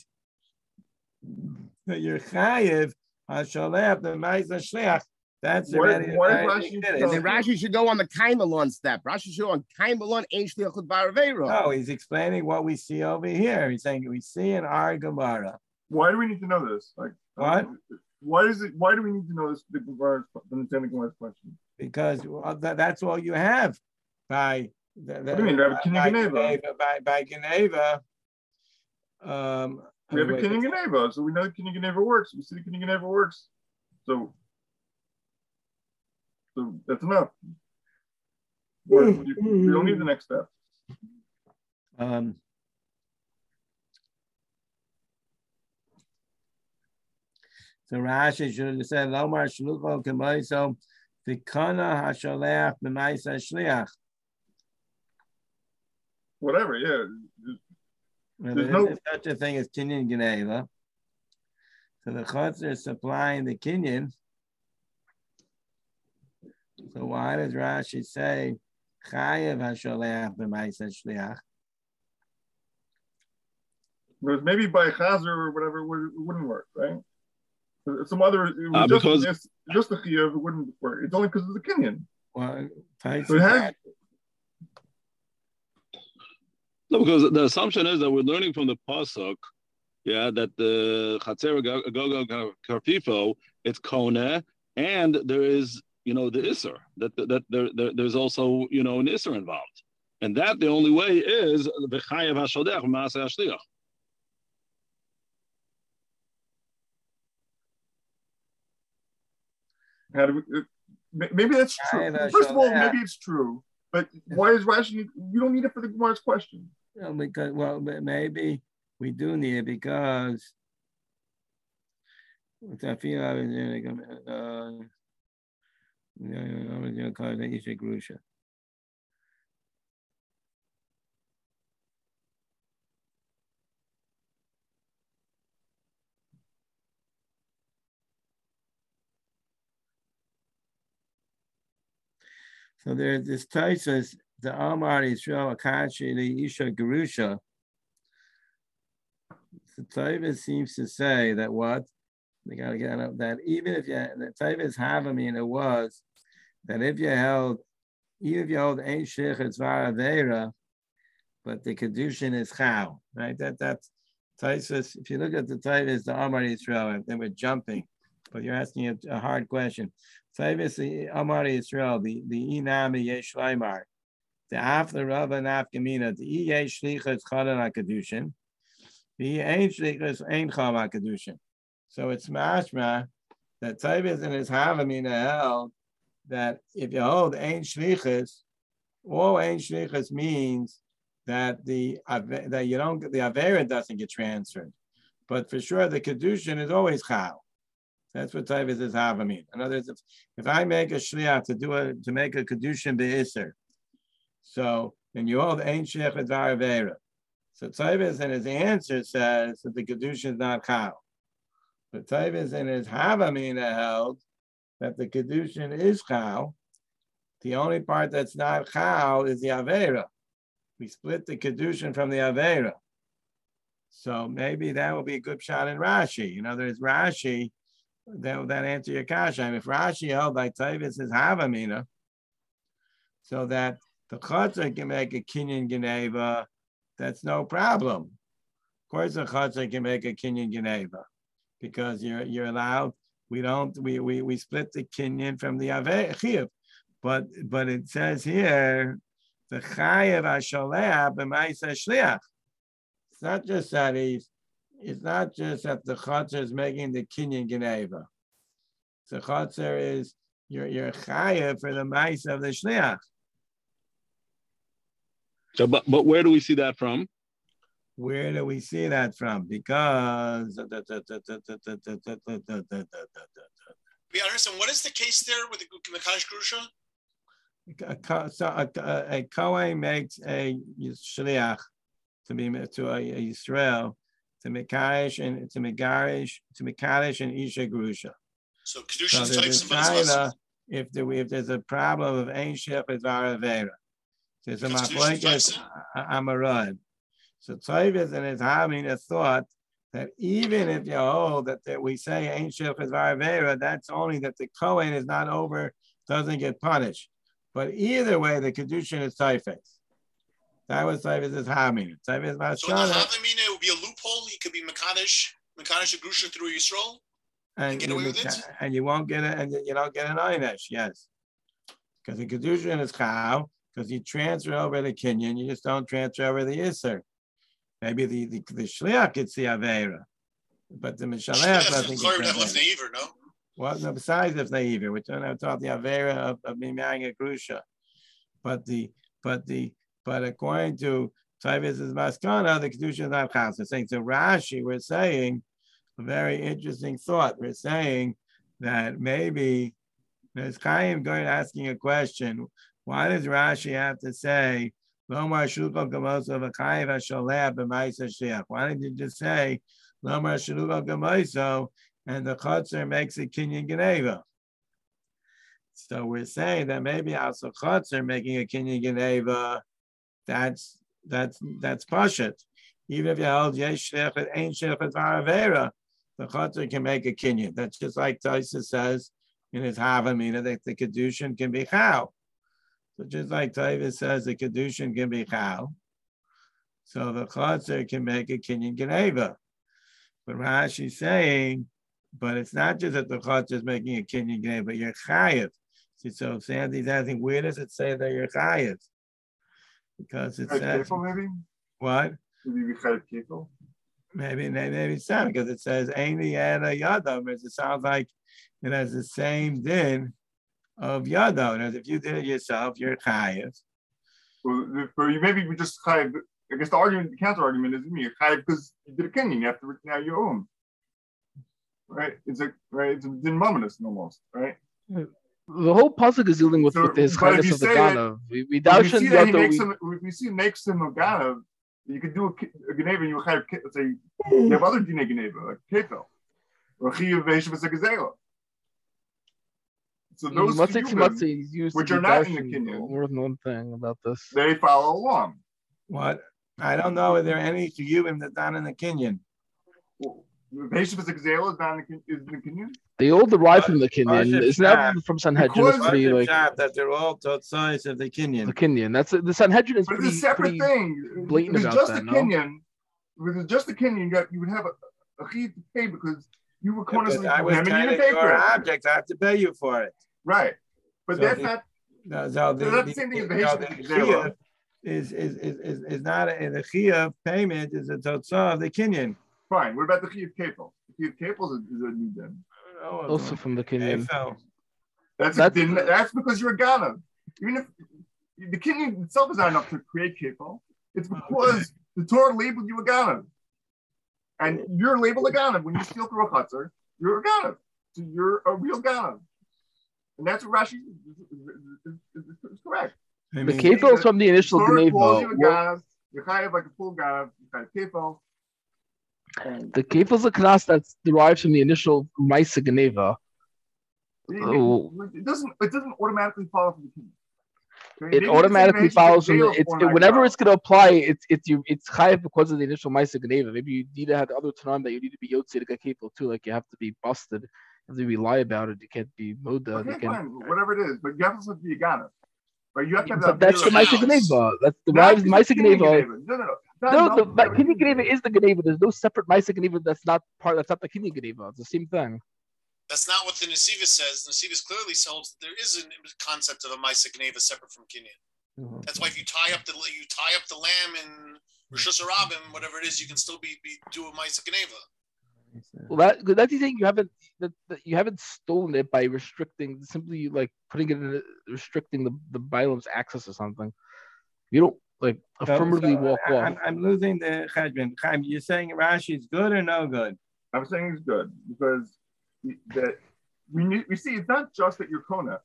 that you're chayiv hasholech the ma'aser shliach. That's the
Rashi.
Rashi, Rashi should go on the kaimalon step. Rashi should go on kaimalon ein shliach l'baravero.
No, he's explaining what we see over here. He's saying we see in our Gemara.
Why do we need to know this? Like
what?
Um, why is it? Why do we need to know this? The Gemara's, the Gemara's question.
Because well, that, that's all you have. by the, the,
What do you mean? We have a
by,
kinyan geneva.
Geneva, by by Geneva. Um,
We have a
wait,
kinyan geneva, so we know the kinyan geneva works. We see the kinyan geneva works. So, so that's enough. We're- you- we don't need the next step.
Um, so Rashi should have said, "Lomar shlucho k'moiso v'kana hasholech b'maisa shliach."
Whatever, yeah.
Now,
There's
there
no-
is such a thing as kinyan geneva. So the chutzer is supplying the kinyan. So why does Rashi say chayev hasholech b'maisa shliach?
Because maybe by chazer or whatever it would- it wouldn't work, right? Some other, it was
Uh,
just,
because-
just, just the chiyuv, it wouldn't work. It's only because of the kinyan.
Well, Taisa
So it has,
No, because the assumption is that we're learning from the pasuk, yeah, that the Chatzer Gogo Karfifo, it's Kona, and there is, you know, the Isser, that that there, there there's also, you know, an Isser involved, and that the only way is the Chayev Hashodech Maaseh Hashliach.
how do we, it, may- maybe that's true.
Chayev
First of all,
hasholech.
maybe it's true, but why is Rashi, you don't need it for the Gemara's question.
you know, because well, but maybe we do need it because I feel I was in uh, I was going to call it Isha Grusha. So there's this Taisus, the Amar Yisrael Akashi, the Isha Gerusha. The Taivas seems to say that what? We got to get up that even if you, the Taivas Havamina was that if you held, even if you hold Ein Shich, it's Varavera, but the Kedushin is Chau, right? That That's Taisus. If you look at the Taivas, the Amar Yisrael, they were jumping, but you're asking a, a hard question. Taivas, the Amar Yisrael, the the Inami Yesh Laimar, the After Rava Nafkamina, the E Yesh Shlichas Chalan HaKedushin, the Ein Shlichas Ein Chal HaKedushin. So it's mashma that Taivas in his Havamina held that if you hold Ein Shlichas, all Ein Shlichas means that the that you don't the Avera doesn't get transferred, but for sure the Kedushin is always Chal. That's what Taivas is Havamina. In other words, if, if I make a Shliach to do a to make a Kedushin be'Isser, so then you hold Ein Shlichas Avera. So Taivas in his answer says that the Kedushin is not Chal. But Taivas in his Havamina held that the Kedushin is Chal. The only part that's not Chal is the Avera. We split the Kedushin from the Avera. So maybe that will be a good shot in Rashi. In other words, Rashi, that that answer your kasha. If Rashi held like Taivas is Havamina, so that the Chatzar can make a Kinyan Geneva, that's no problem. Of course, the Chatzar can make a Kinyan Geneva because you're you're allowed. We don't we we we split the Kinyan from the Avei, but but it says here the Chayev Hasholech b'Maisa Shliach. It's not just that he's. It's not just that the Chatzar is making the Kinyan Geneva. The Chatzar is you're you're Chayev for the Maisa of the Shliach.
So, but but where do we see that from?
Where do we see that from? Because
We understand what is the case there with the Mekadosh Grusha?
a, so a, a, a Kohen makes a shliach to be to a, a Yisrael to Mekadosh and to Megarish to Mekadosh and Isha Grusha.
So
So
Kedushin's
there's
types
a
and vice
China,
versa.
if there if there's a problem of Ein Shephet Varavera. There's a
Because Kedushin
Machlokes
types
Amarad. So Taivas and his having a thought that even if you hold that, that we say Ein Shephet Varavera, that's only that the Kohen is not over, doesn't get punished. But either way, the Kedushin is Taifas. That was Taifas' having. Taifas
So in the
Mashana.
Havamina, it would be a loophole. He could be Mekadosh, Mekadosh Grusha through Yisrael.
And
get
you,
away with it?
and you won't get it, and you don't get an einish, yes. Because the Kedushin is Chal, because you transfer over the kinyan, you just don't transfer over the iser. Maybe the the, the shliach gets the avera, but the mishalech doesn't get the avera.
No.
Well, no, besides if they either, we don't have to talk the avera of, of me marrying a grusha, but the but the but according to Tavis' maskana, the kedusha is not chassid. Saying so, Rashi, we're saying a very interesting thought. We're saying that maybe there's Chaim going asking a question. Why does Rashi have to say Lomar Shulchan Gamoso v'Chayiv HaSholeh b'Maisa Shiach? Why didn't you just say Lomar Shulchan Gamoso and the Chotzer makes a Kinyan Geneva? So we're saying that maybe also Chotzer making a Kinyan Geneva, that's that's that's Pashat. Even if you hold Yesh Shechet, Ein Shechet Varavera, the Chotzer can make a Kinyan. That's just like Taisa says in his Havamina that the Kedushin can be Chal. So just like Tavis says the Kedushin can be Chal, so the Chotzer can make a Kinyan Geneva. But Rashi's saying, but it's not just that the Chotzer is making a Kinyan Geneva, but you're Chayiv. See, so Sandy's asking, where does it say that you're Chayiv? Because it says,
maybe?
What?
Maybe
Maybe, maybe, maybe it's not, because it says, Aini Yada Yada, it sounds like it has the same din of Yada. And if you did it yourself, you're Chayiv.
Well, but you maybe we just Chayiv. I guess the argument, the counter argument is me, you're Chayiv because you did a Kenyan, you have to now you own. Right? It's a right, it's a din mominus almost, right?
The whole pasuk is dealing with,
So,
with his
but if
chayas
you
of the
say
Ganav. We we
If you see that he
Yada,
makes
we-
him, if you see makes him a Ganav, you could do a, a Geneva and you have, let's say, you have other Dine Geneva, like Ketel, or Chiyav Veshav Segazela. So those
Matzei
Chiyuvim,
Tzimatzi is used
which
to
are
be
not in the
darshan
Kinyan,
more than one thing about this.
they follow along.
What? I don't know if there are any Chiyuvim that's not in the Kinyan.
Veshav Segazela is not in the, is in the Kinyan?
They all derive from the Kinyan.
Pashup
It's not
Shah.
from Sanhedrin.
Because-
It's pretty
Pashup
like
Shah, that they're all Totzais of the
the
Kinyan.
Kinyan. That's the Sanhedrin is
But
pretty
it's a separate
pretty
thing.
blatant
If it's
about
just
that,
a
no?
Kinyan, if it was just a Kinyan, you, got, you would have a, a Chiyav to pay because you were
Because
cornerstone
I
from
was
him and you
kind of
didn't pay for
your
it.
object, I have to pay you for it.
Right. But
So
that's
the-
not,
No, so the,
that's the same thing as the
so
Heshav
the
Zera.
Chiyuv is, is, is, is, is not a, the Chiyuv payment is a Totzah of the Kinyan.
fine. What about the Chiyav Kefil? The Chiyav Kefil is, is a new din.
also from the Kinyan.
So,
That's,
That's
a din,
the-
that's because you're a Ghana. Even if the Kinyan itself is not enough to create Kefil, it's because the Torah labeled you a Ghana. And you're labeled a Ghana. When you steal through a chutzner, you're a Ghana. So you're a real Ghana. And that's what Rashi is, is, is, is correct.
I
The
mean,
Kefil is from the initial
Torah calls you a
Geneva.
Ghana. You're kind of like a full Ghana. You're kind of Kefil.
The Kefil is a class that's derived from the initial Maisa Geneva. Oh.
It doesn't. It doesn't automatically follow from the Kinyan. Okay?
It
Maybe you can say
automatically
the
follows from the,
Heshav
it's
Zera
it,
might
whenever
follow.
it's going to apply. It's it's you it's chayav because of the initial Maisa Geneva. Maybe you need to have the other Tanam that you need to be Yotze to get Kefil too. Like you have to be busted, you have to be lie about it. You can't be Moda.
Okay,
you can't.
fine, whatever it is, but you have to be a Ghana. Right? You have to have
But
that
that's the
real
Maisa
house.
Geneva. That's the
Not
Maisa
just the Kinyan
Geneva.
Geneva. No, no, no. Not
No, the
no,
but Kinyan Geneva is the Geneva. There's no separate Maisa Geneva that's not part. That's not the Kinyan Geneva. It's the same thing.
That's not what the Nesiva says. Nesiva clearly holds that there is a concept of a Maisa Geneva separate from Kinyan. That's why if you tie up the you tie up the lamb in Rosh Hashanah, whatever it is, you can still be, be do a Maisa Geneva.
Well, that that's the thing. You haven't that, that you haven't stolen it by restricting simply like putting it in a, restricting the the Balaam's access or something. You don't like
so-
affirmatively
so
walk
I,
off.
I'm, I'm losing the Cheshbon. Chaim, you're saying Rashi is good or no good?
I'm saying it's good because we- that we need, we see it's not just that you're Kona.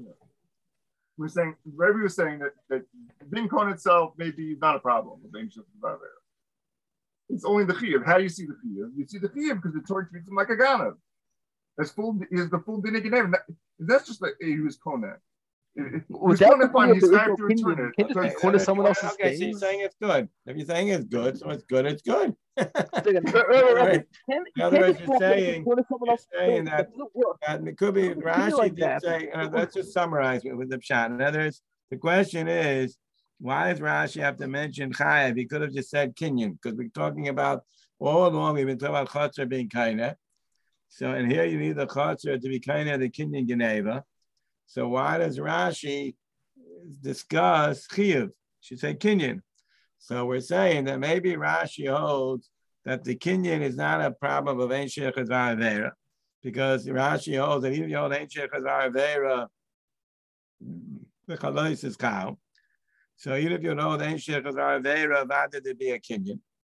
We're saying Rebbe was saying that that being Kona itself maybe not a problem with ancient Bavera. It's only the Chiyuv. How do you see the Chiyuv? You see the Chiyuv because the Torah treats him like a Ghana. That's full. Is the full Dinik name. That's just like he was Kona.
Without the
fun,
Chiyuv,
he's
there is
have
no
to
Kinyan.
return
You
it.
can't just
Okay,
be Kona
then-
someone else's
Okay, so
thing.
you're saying it's good. If you're saying it's good, so it's good, it's good.
Second, uh, uh, uh,
Right.
can't-
In other
can't
words,
just
you're
walk away
saying-
from Kona someone
you're
else's
saying
thing.
that-
It doesn't work.
And it could be
It
Rashi
like
did
that.
say, uh, let's just summarize it with the pshat. In other words, the question is, why does Rashi have to mention Chayav? He could have just said Kinyan, because we're talking about all along, we've been talking about Chotzer being Kaina. So, and here you need the Chotzer to be Kaina, the Kinyan Geneva. So why does Rashi discuss chiyuv. Should say kinyan. So we're saying that maybe Rashi holds that the kinyan is not a problem of ein sheichas v'avera, because Rashi holds that even if you hold ein sheichas v'avera, the chalos is cow. So even if you hold ein sheichas v'avera, why did there be a kinyan?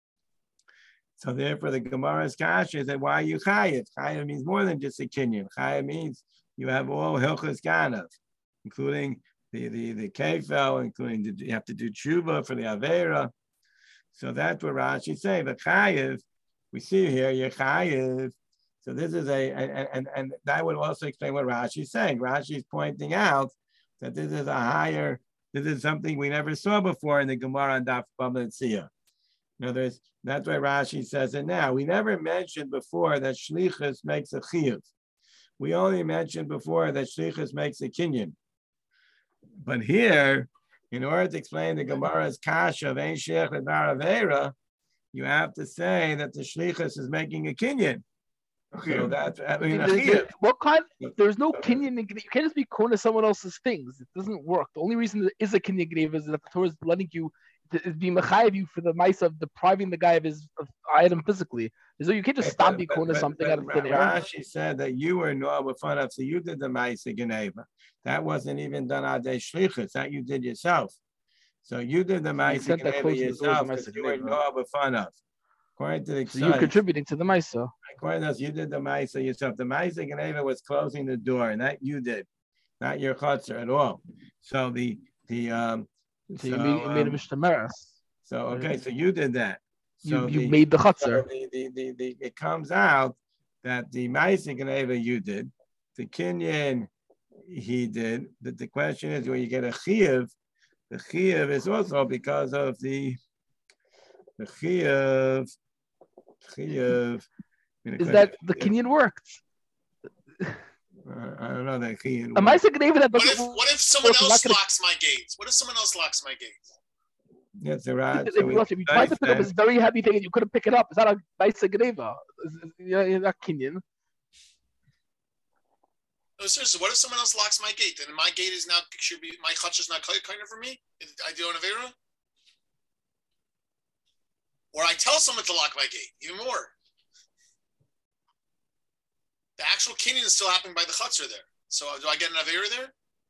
So therefore, the Gemara's kasha is that why you chayiv? Chayiv means more than just a kinyan. Chayiv means you have all hilchas ganav, including the the the kefel, including the, you have to do tshuva for the avera. So that's what Rashi say. The chayiv, we see here, you chayiv. So this is a and, and and that would also explain what Rashi is saying. Rashi is pointing out that this is a higher. This is something we never saw before in the Gemara and Daf Bava Metzia. You know, there's that's why Rashi says it now. We never mentioned before that shlichus makes a chiyuv. We only mentioned before that shlichus makes a kinyan. But here, in order to explain the Gemara's kasha of ein sheich v'dar avera, you have to say that the shlichus is making a kinyan. So that's I mean, a chiyuv.
What kind? There's no kinyan. You can't just be kona someone else's things. It doesn't work. The only reason there is a kinyan grave is that the Torah is letting you. Is being mechayev you for the mice of depriving the guy of his of item physically. So you can't just stop being kona something out of thin air.
Rashi said that you were no with fun of, so you did the mice geneva. That wasn't even done adei shlichus. That you did yourself. So you did the mice geneva yourself because you were no with fun of. According to the
so you're contributing to the mice.
According to us, you did the mice yourself. The mice geneva was closing the door, and that you did, not your chutzer at all. So the the um.
So, so you made, you made a mishtameres.
So okay, so you did that. So
you you
the,
made the chutzner.
So the, the, the, the, it comes out that the ma'aseh geneva you did, the kinyan he did. That the question is when you get a chiyuv, the chiyuv is also because of the the chiyuv. Chiyuv.
Is that the kinyan worked?
Uh, I don't know that kinyan.
A ma'aseh geneva that
what if what if someone else gonna... locks my gates? What if someone else locks my gates?
That's right.
If, so if you tried to pick up this very heavy thing and you couldn't pick it up, is that a ma'aseh geneva? Is that kinyan?
No, seriously. What if someone else locks my gate and my gate is now should be my chutz is not kind of for me? I do an avera, or I tell someone to lock my gate. Even more. The actual kinyan is still happening by the chutzner there. So do I get an avera there?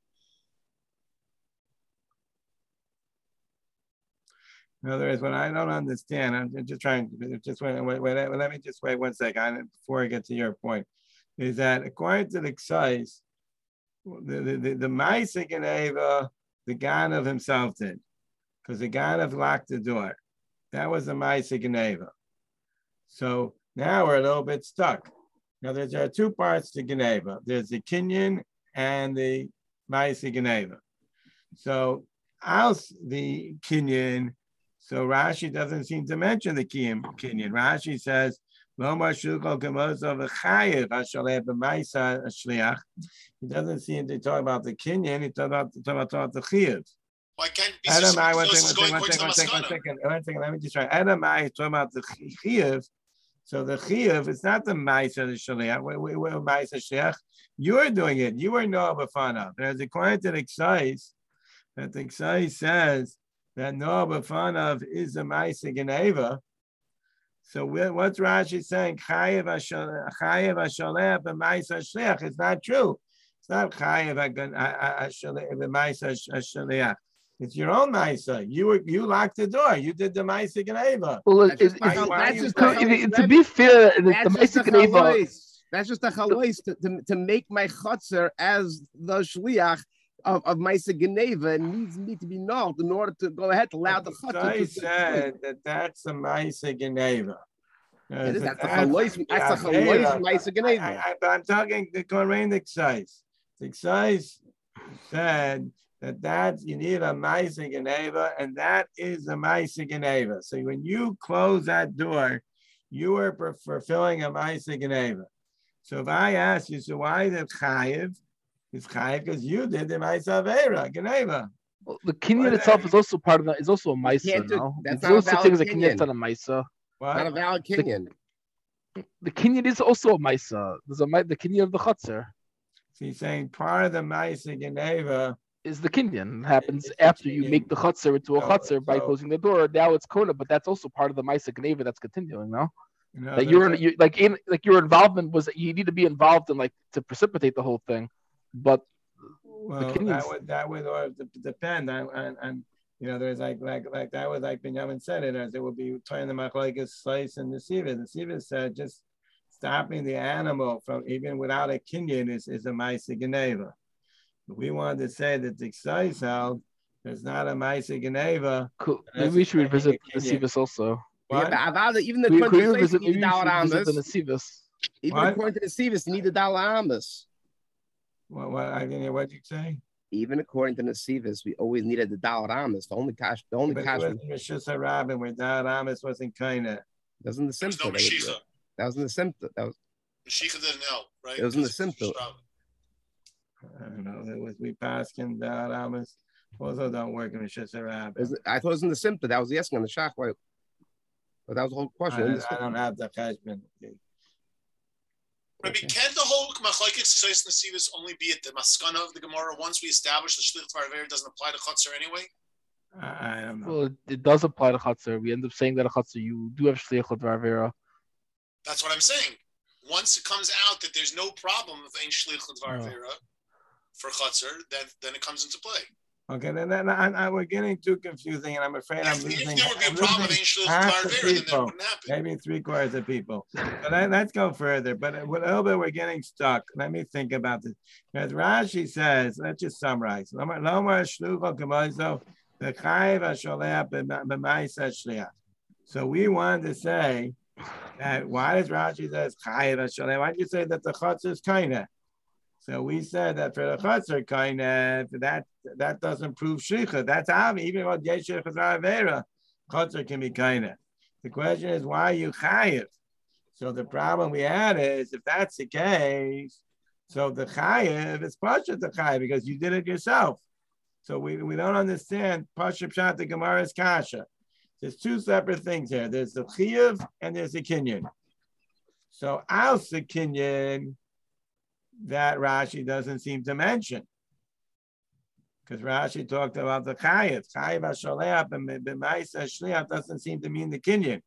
In other words, what I don't understand, I'm just trying to just wait, wait, wait, let me just wait one second before I get to your point, is that according to the Ksais, the the the, the Ma'aseh Geneva, the Ganav himself did, because the Ganav locked the door. That was the Ma'aseh Geneva. So now we're a little bit stuck. Now there are two parts to Geneva. There's the kinyan and the Ma'aseh Geneva. So else the kinyan. So Rashi doesn't seem to mention the kinyan. Rashi says, he doesn't seem to talk about the kinyan, he talk about, talk about, talk about the chiyuv.
Why can't be
Adam, I one second, one second, one second, one second, one second, let me just try. Adam, I talking about the chiyuv. So the chiyuv, it's not the ma'aseh the shaliach. We we ma'aseh shaliach. You're doing it. You are no b'fanav. There's according to the Ksais that the Ksais says that no b'fanav is the ma'aseh geneva. So what's Rashi saying? Chayev chayev hashaleach b'ma'aseh shaliach. It's not true. It's not chayev b'ma'aseh shaliach. It's your own ma'aseh. You were you locked the door. You did the ma'aseh geneva.
Well, it, it,
why,
it,
why
it's,
to,
it, to be fair, the ma'aseh geneva.
That's just a chalois to, to, to make my chutzer as the shliach of, of ma'aseh geneva needs me to be nulled in order to go ahead to allow the chutzer.
I said that that's a ma'aseh geneva.
It is, that's a chalois. That's a chalois ma'aseh geneva.
But I'm talking the Koranic size. The size said that that you need a ma'aseh geneva, and that is a ma'aseh geneva. So when you close that door, you are fulfilling a ma'aseh geneva. So if I ask you, so why is it chayiv? It's chayiv because you did the ma'aseh avera geneva.
Well, the kinyan itself is also part of that. Is also a ma'aseh. No?
That's
not
also
a valid kinyan. It's not a ma'aseh.
Not a valid kinyan.
The, the kinyan is also a ma'aseh. There's a the kinyan of the chutzner.
So he's saying part of the ma'aseh geneva
is the kinyan. It happens after you make the chutzner into a
So-
chutzner by
so-
closing the door. Now it's kona, but that's also part of the Maisa Gneva that's continuing, no?
You know,
That you're,
there's
you, like in like your involvement was you need to be involved in like to precipitate the whole thing, but
Well,
Kenyans-
that would that would or d- depend on, on, on you know there's like like like that was like Benjamin said it as it would be turning the machlokes slice and the siva. The siva said just stopping the animal from even without a kinyan is, is a ma'aseh geneva. We wanted to say that the size held there's not a ma'aseh geneva.
cool.
That's
Maybe we
just
should
making
revisit
a
the
kinyan.
Sivas also.
Yeah,
What?
but Avada, even the
We could
country
revisit,
need
maybe
the
we
dollar
should visit the
amas.
Nesivas.
Even
What?
according to the Sivas, you need the dollar amas.
What, what I didn't hear what you say.
Even according to the Sivas, we always needed the dollar amas. The only cash, the only
But it
cash
was Rishus Harabim where Dad Amos wasn't kinda.
was in the
There was no
Simta. That was,
Mashiach.
that was in the Simta. That was
Mashiach didn't help, right?
It was in the
Because
Simta.
I don't know. It was we paskin Dad Amos. Also don't work in Rishus
It
Harabim.
was- I thought it was in the Simta. That was the asking on the Shach. Why- But that was the whole
I,
question. In the
I
Simta.
don't have the cheshbon.
Rabbi, can the whole machlokes Ksais Nesivos only be at the maskana of the Gemara once we establish that Shlich Tvar doesn't apply to Chutzner anyway?
I, I don't know.
Well, it, it does apply to chutzner. We end up saying that a chutzner you do have shlichut v'avera.
That's what I'm saying. Once it comes out that there's no problem with Ein Shlich Tvar for Chutzner, then then it comes into play.
Okay, then, then I, I, we're getting too confusing, and I'm afraid I'm
If, if
losing.
there would be a
I'm
problem with
losing
Ein Shlich
half the
Tvar then that
people.
wouldn't happen.
Maybe three quarters of people. But let, let's go further. But a little bit we're getting stuck. Let me think about this. As Rashi says, let's just summarize. Lomar shlucho k'mozo v'chayev ha'sholech b'ma'aseh shliach. So we wanted to say that why does Rashi says chayev ha'sholech? Why did you say that the chutz is kaineh? So we said that for the chutzer kaineh, that that doesn't prove shlichut. That's obvious. Even what yeshir chazar avera, chutzer can be kaineh. The question is, why are you chayiv? So the problem we had is, if that's the case, so the chayiv is pasha the chayiv because you did it yourself. So we, we don't understand pasha pshat the Gemara's kasha. There's two separate things here. There's the chayiv and there's the kinyan. So aus the kinyan that Rashi doesn't seem to mention. Because Rashi talked about the chayiv. Chayiv ha-sholeach b'ma'aseh shliach doesn't seem to mean the kinyan.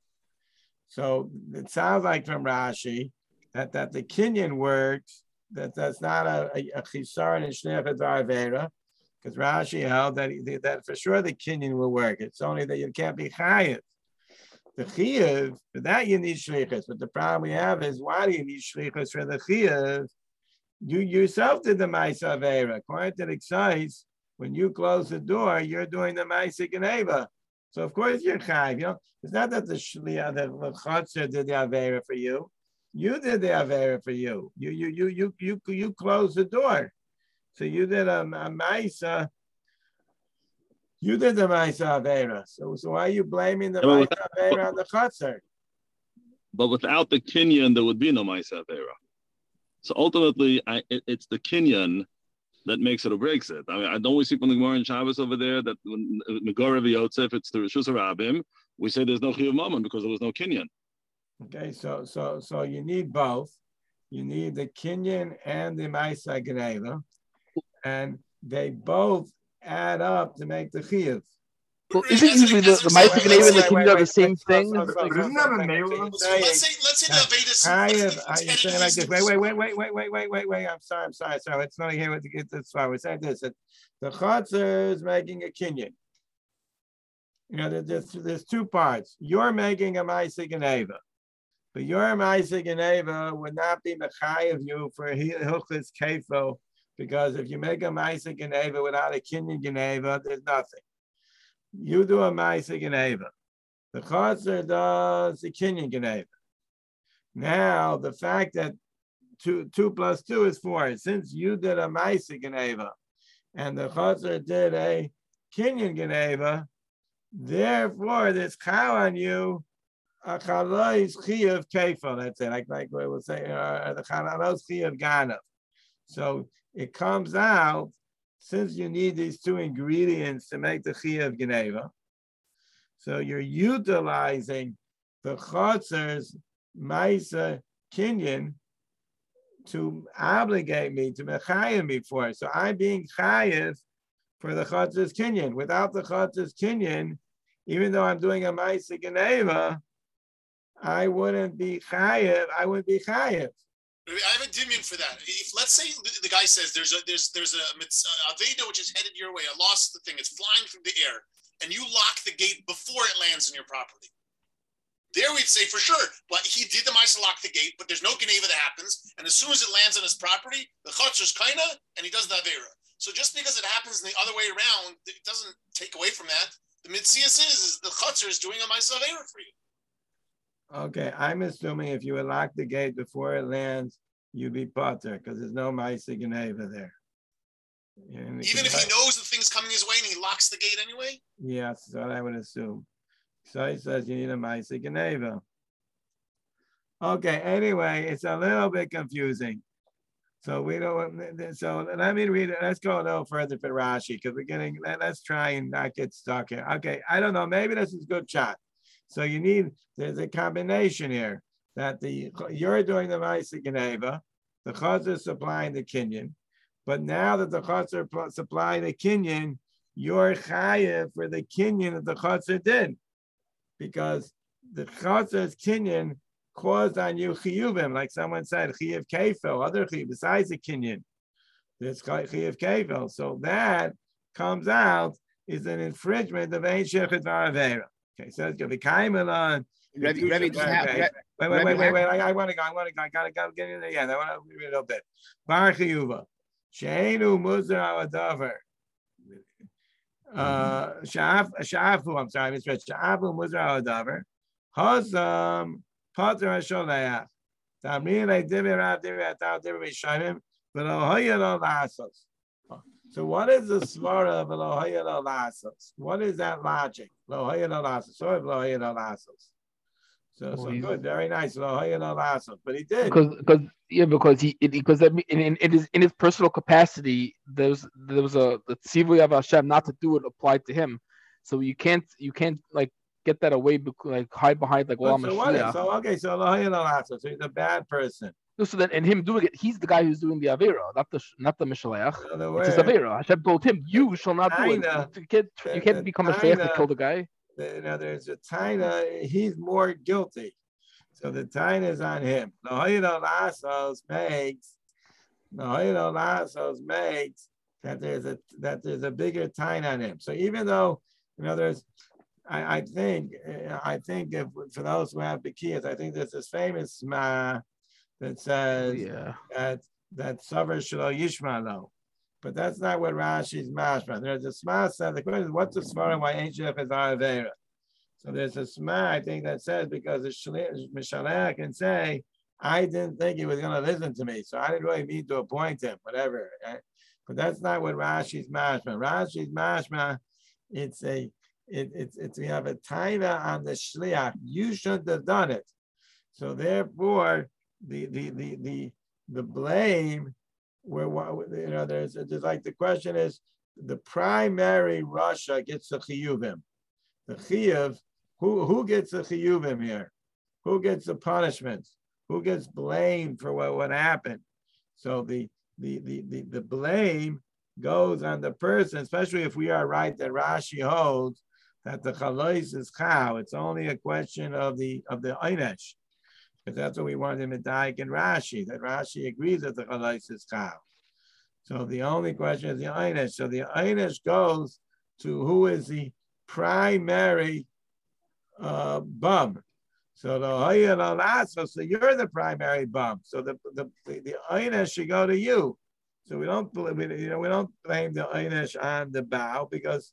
So it sounds like from Rashi that, that the kinyan works, that that's not a, a, a chisaron in shliach v'avera, because Rashi held that, that for sure the kinyan will work. It's only that you can't be chayiv. The chayiv, for that you need shlichus. But the problem we have is, why do you need shlichus for the chayiv? You yourself did the ma'aseh avera. According to the Ksais, when you close the door, you're doing the ma'aseh geneva. So of course you're chayiv. You know, it's not that the shliach, the chutzer did the avera for you. You did the avera for you. You you you you you you closed the door. So you did a, a ma'aseh. You did the ma'aseh avera. So so why are you blaming the
Yeah,
ma'aseh avera on the chutzer?
But without the kinyan, there would be no ma'aseh avera. So ultimately, I, it, it's the kinyan that makes it or breaks it. I mean, I don't we see from the Gemara in Shabbos over there that when Megorev Yotzef, it's the Rishus Harabim, we say there's no chiyuv mammon because there was no kinyan.
Okay, so so so you need both. You need the kinyan and the ma'aseh geneva, and they both add up to make the chiyuv.
Well, isn't usually the, the Ma'aseh Geneva and the kinyan are the same thing?
But isn't that a neighbor?
So let's say let's say the Avedas.
Chayiv, are you saying like this? Wait, wait, wait, wait, wait, wait, wait, wait, wait. I'm sorry, I'm sorry, sorry. It's not here to get this far. We're saying this: that the chutzer is making a kinyan. You know, there's there's two parts. You're making a ma'aseh geneva, but your ma'aseh geneva would not be mechayev you for hilchos kefo, because if you make a ma'aseh geneva without a kinyan geneva, there's nothing. You do a ma'aseh geneva. The chutzer does the kinyan geneva. Now, the fact that two, two plus two is four, since you did a ma'aseh geneva and the chutzer did a kinyan geneva, therefore there's chal on you a chalois chiyuv kefo. That's it. Like like we were saying, uh, the chalois chiyuv ganav. So it comes out, since you need these two ingredients to make the chiyuv geneva, so you're utilizing the chutzer's ma'aseh kinyan to obligate me, to mechayev me for it. So I'm being chayev for the Chatzis Kinyan. Without the Chatzis Kinyan, even though I'm doing a Ma'aseh Geneva, I wouldn't be chayev. I wouldn't be chayev.
I have a dimion for that. If let's say the guy says there's a there's there's a, a Aveda which is headed your way, I lost the thing, it's flying through the air, and you lock the gate before it lands in your property. There we'd say for sure, but he did the Ma'aseh lock the gate, but there's no Geneva that happens, and as soon as it lands on his property, the Chatzer's kaina, and he does the Avera. So just because it happens the other way around, it doesn't take away from that. The Mitzias is, is the Chatzer is doing a Ma'aseh Avera for you.
Okay, I'm assuming if you would lock the gate before it lands, you'd be potter because there's no Ma'aseh Geneva there. And
even if he knows the thing's coming his way and he locks the gate anyway?
Yes, that's what I would assume. So he says you need a Ma'aseh Geneva. Okay, anyway, it's a little bit confusing. So we don't, so let me read it. Let's go a little further for Rashi because we're getting, let's try and not get stuck here. Okay, I don't know, maybe this is a good shot. So you need, there's a combination here that the you're doing the Ma'aseh Geneva, the Chatzar is supplying the Kinyan, but now that the Chatzar supplying the Kinyan, you're chayev for the Kinyan that the Chatzar did, because the Chatzar's Kinyan caused on you chiyuvim, like someone said, chiyuv kefil, other chiyuv besides the Kinyan, there's chiyuv kefil. So that comes out is an infringement of ein shechet v'avera. Okay, so it's going to be Kaimelan.
Rebbe, Rebbe, just have,
wait, wait, wait, wait, wait, wait. I, I want to go. I want to go. I gotta go. Get in there. Yeah, I want to read a little bit. Bar chiyuva. Sheinu muzer aladaver. Uh, shaf shafu. I'm sorry, I misread. Shafu muzer aladaver. Hazam pater hasholeach. Tamrin I divi rav divi atav divi mishanim. V'lo hayelo lasos. So what is the svara of lo hayelo lasos? What is that logic? Lo hayelo lasos. So lo hayelo lasos. So, so good, very nice. Lo hayelo lasos. But he did
because because yeah because he it, because in, in, in his in his personal capacity there's there was a the tzivui of Hashem not to do it applied to him. So you can't you can't like get that away like hide behind like well I'm a shliach.
So okay, so lo hayelo lasos. So he's a bad person.
So then, and him doing it, he's the guy who's doing the avera, not the not the mishaleach. It's his avera. Hashem told him, "You shall not do it. You can't, you can't become a shliach to kill the guy."
You know, there's a taina. He's more guilty, so the taina is on him. Lo hayelo lasos makes, lo hayelo lasos makes that there's a that there's a bigger taina on him. So even though you know there's, I, I think I think if for those who have bikiyas, I think there's this famous ma. That says
yeah.
that that Savar Shelo Yishmalo, but that's not what Rashi's mashma. There's a sma said the question is what's the svara why ain't shech is avera? So there's a sma I think that says because the mishalech can say I didn't think he was going to listen to me, so I didn't really need to appoint him, whatever. Right? But that's not what Rashi's mashma. Rashi's mashma, it's a it, it's it's we have a taina on the shliach. You shouldn't have done it. So therefore. The, the the the the blame where you know there's there's like the question is the primary Russia gets the chiyuvim, the chiyuv who who gets the chiyuvim here, who gets the punishments, who gets blamed for what, what happened. So the the the the the blame goes on the person, especially if we are right that Rashi holds that the chalois is chau. It's only a question of the of the einesh. Because that's what we wanted in Medayik and Rashi, that Rashi agrees that the chalais is chau. So the only question is the einesh. So the einesh goes to who is the primary uh, bum. So the hayel alaso. So you're the primary bum. So the the the, the einesh should go to you. So we don't we, you know we don't blame the einesh on the bow because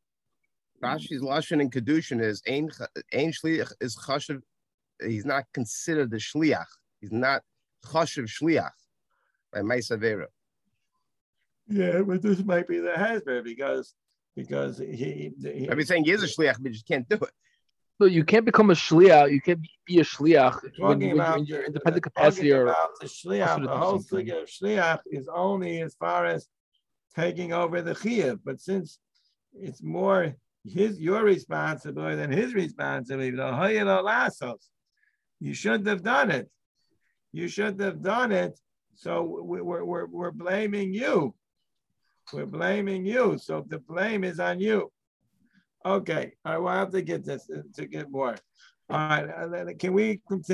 Rashi's lashon and kedushin is ein ein shliach is chashuv. He's not considered the shliach. He's not chashuv shliach by Ma'aseh Avera.
Yeah, but this might be the husband because because he. he
I'm saying he is a shliach, but you just can't do it.
So you can't become a shliach. You can't be a shliach when,
when
you're in your independent capacity. Or
about the shliach, the whole figure of shliach is only as far as taking over the chiyuv. But since it's more his your responsibility than his responsibility, you shouldn't have done it. You shouldn't have done it. So we're we're we're blaming you. We're blaming you. So the blame is on you. Okay. All right. We'll have to get this to get more. All right. Can we continue?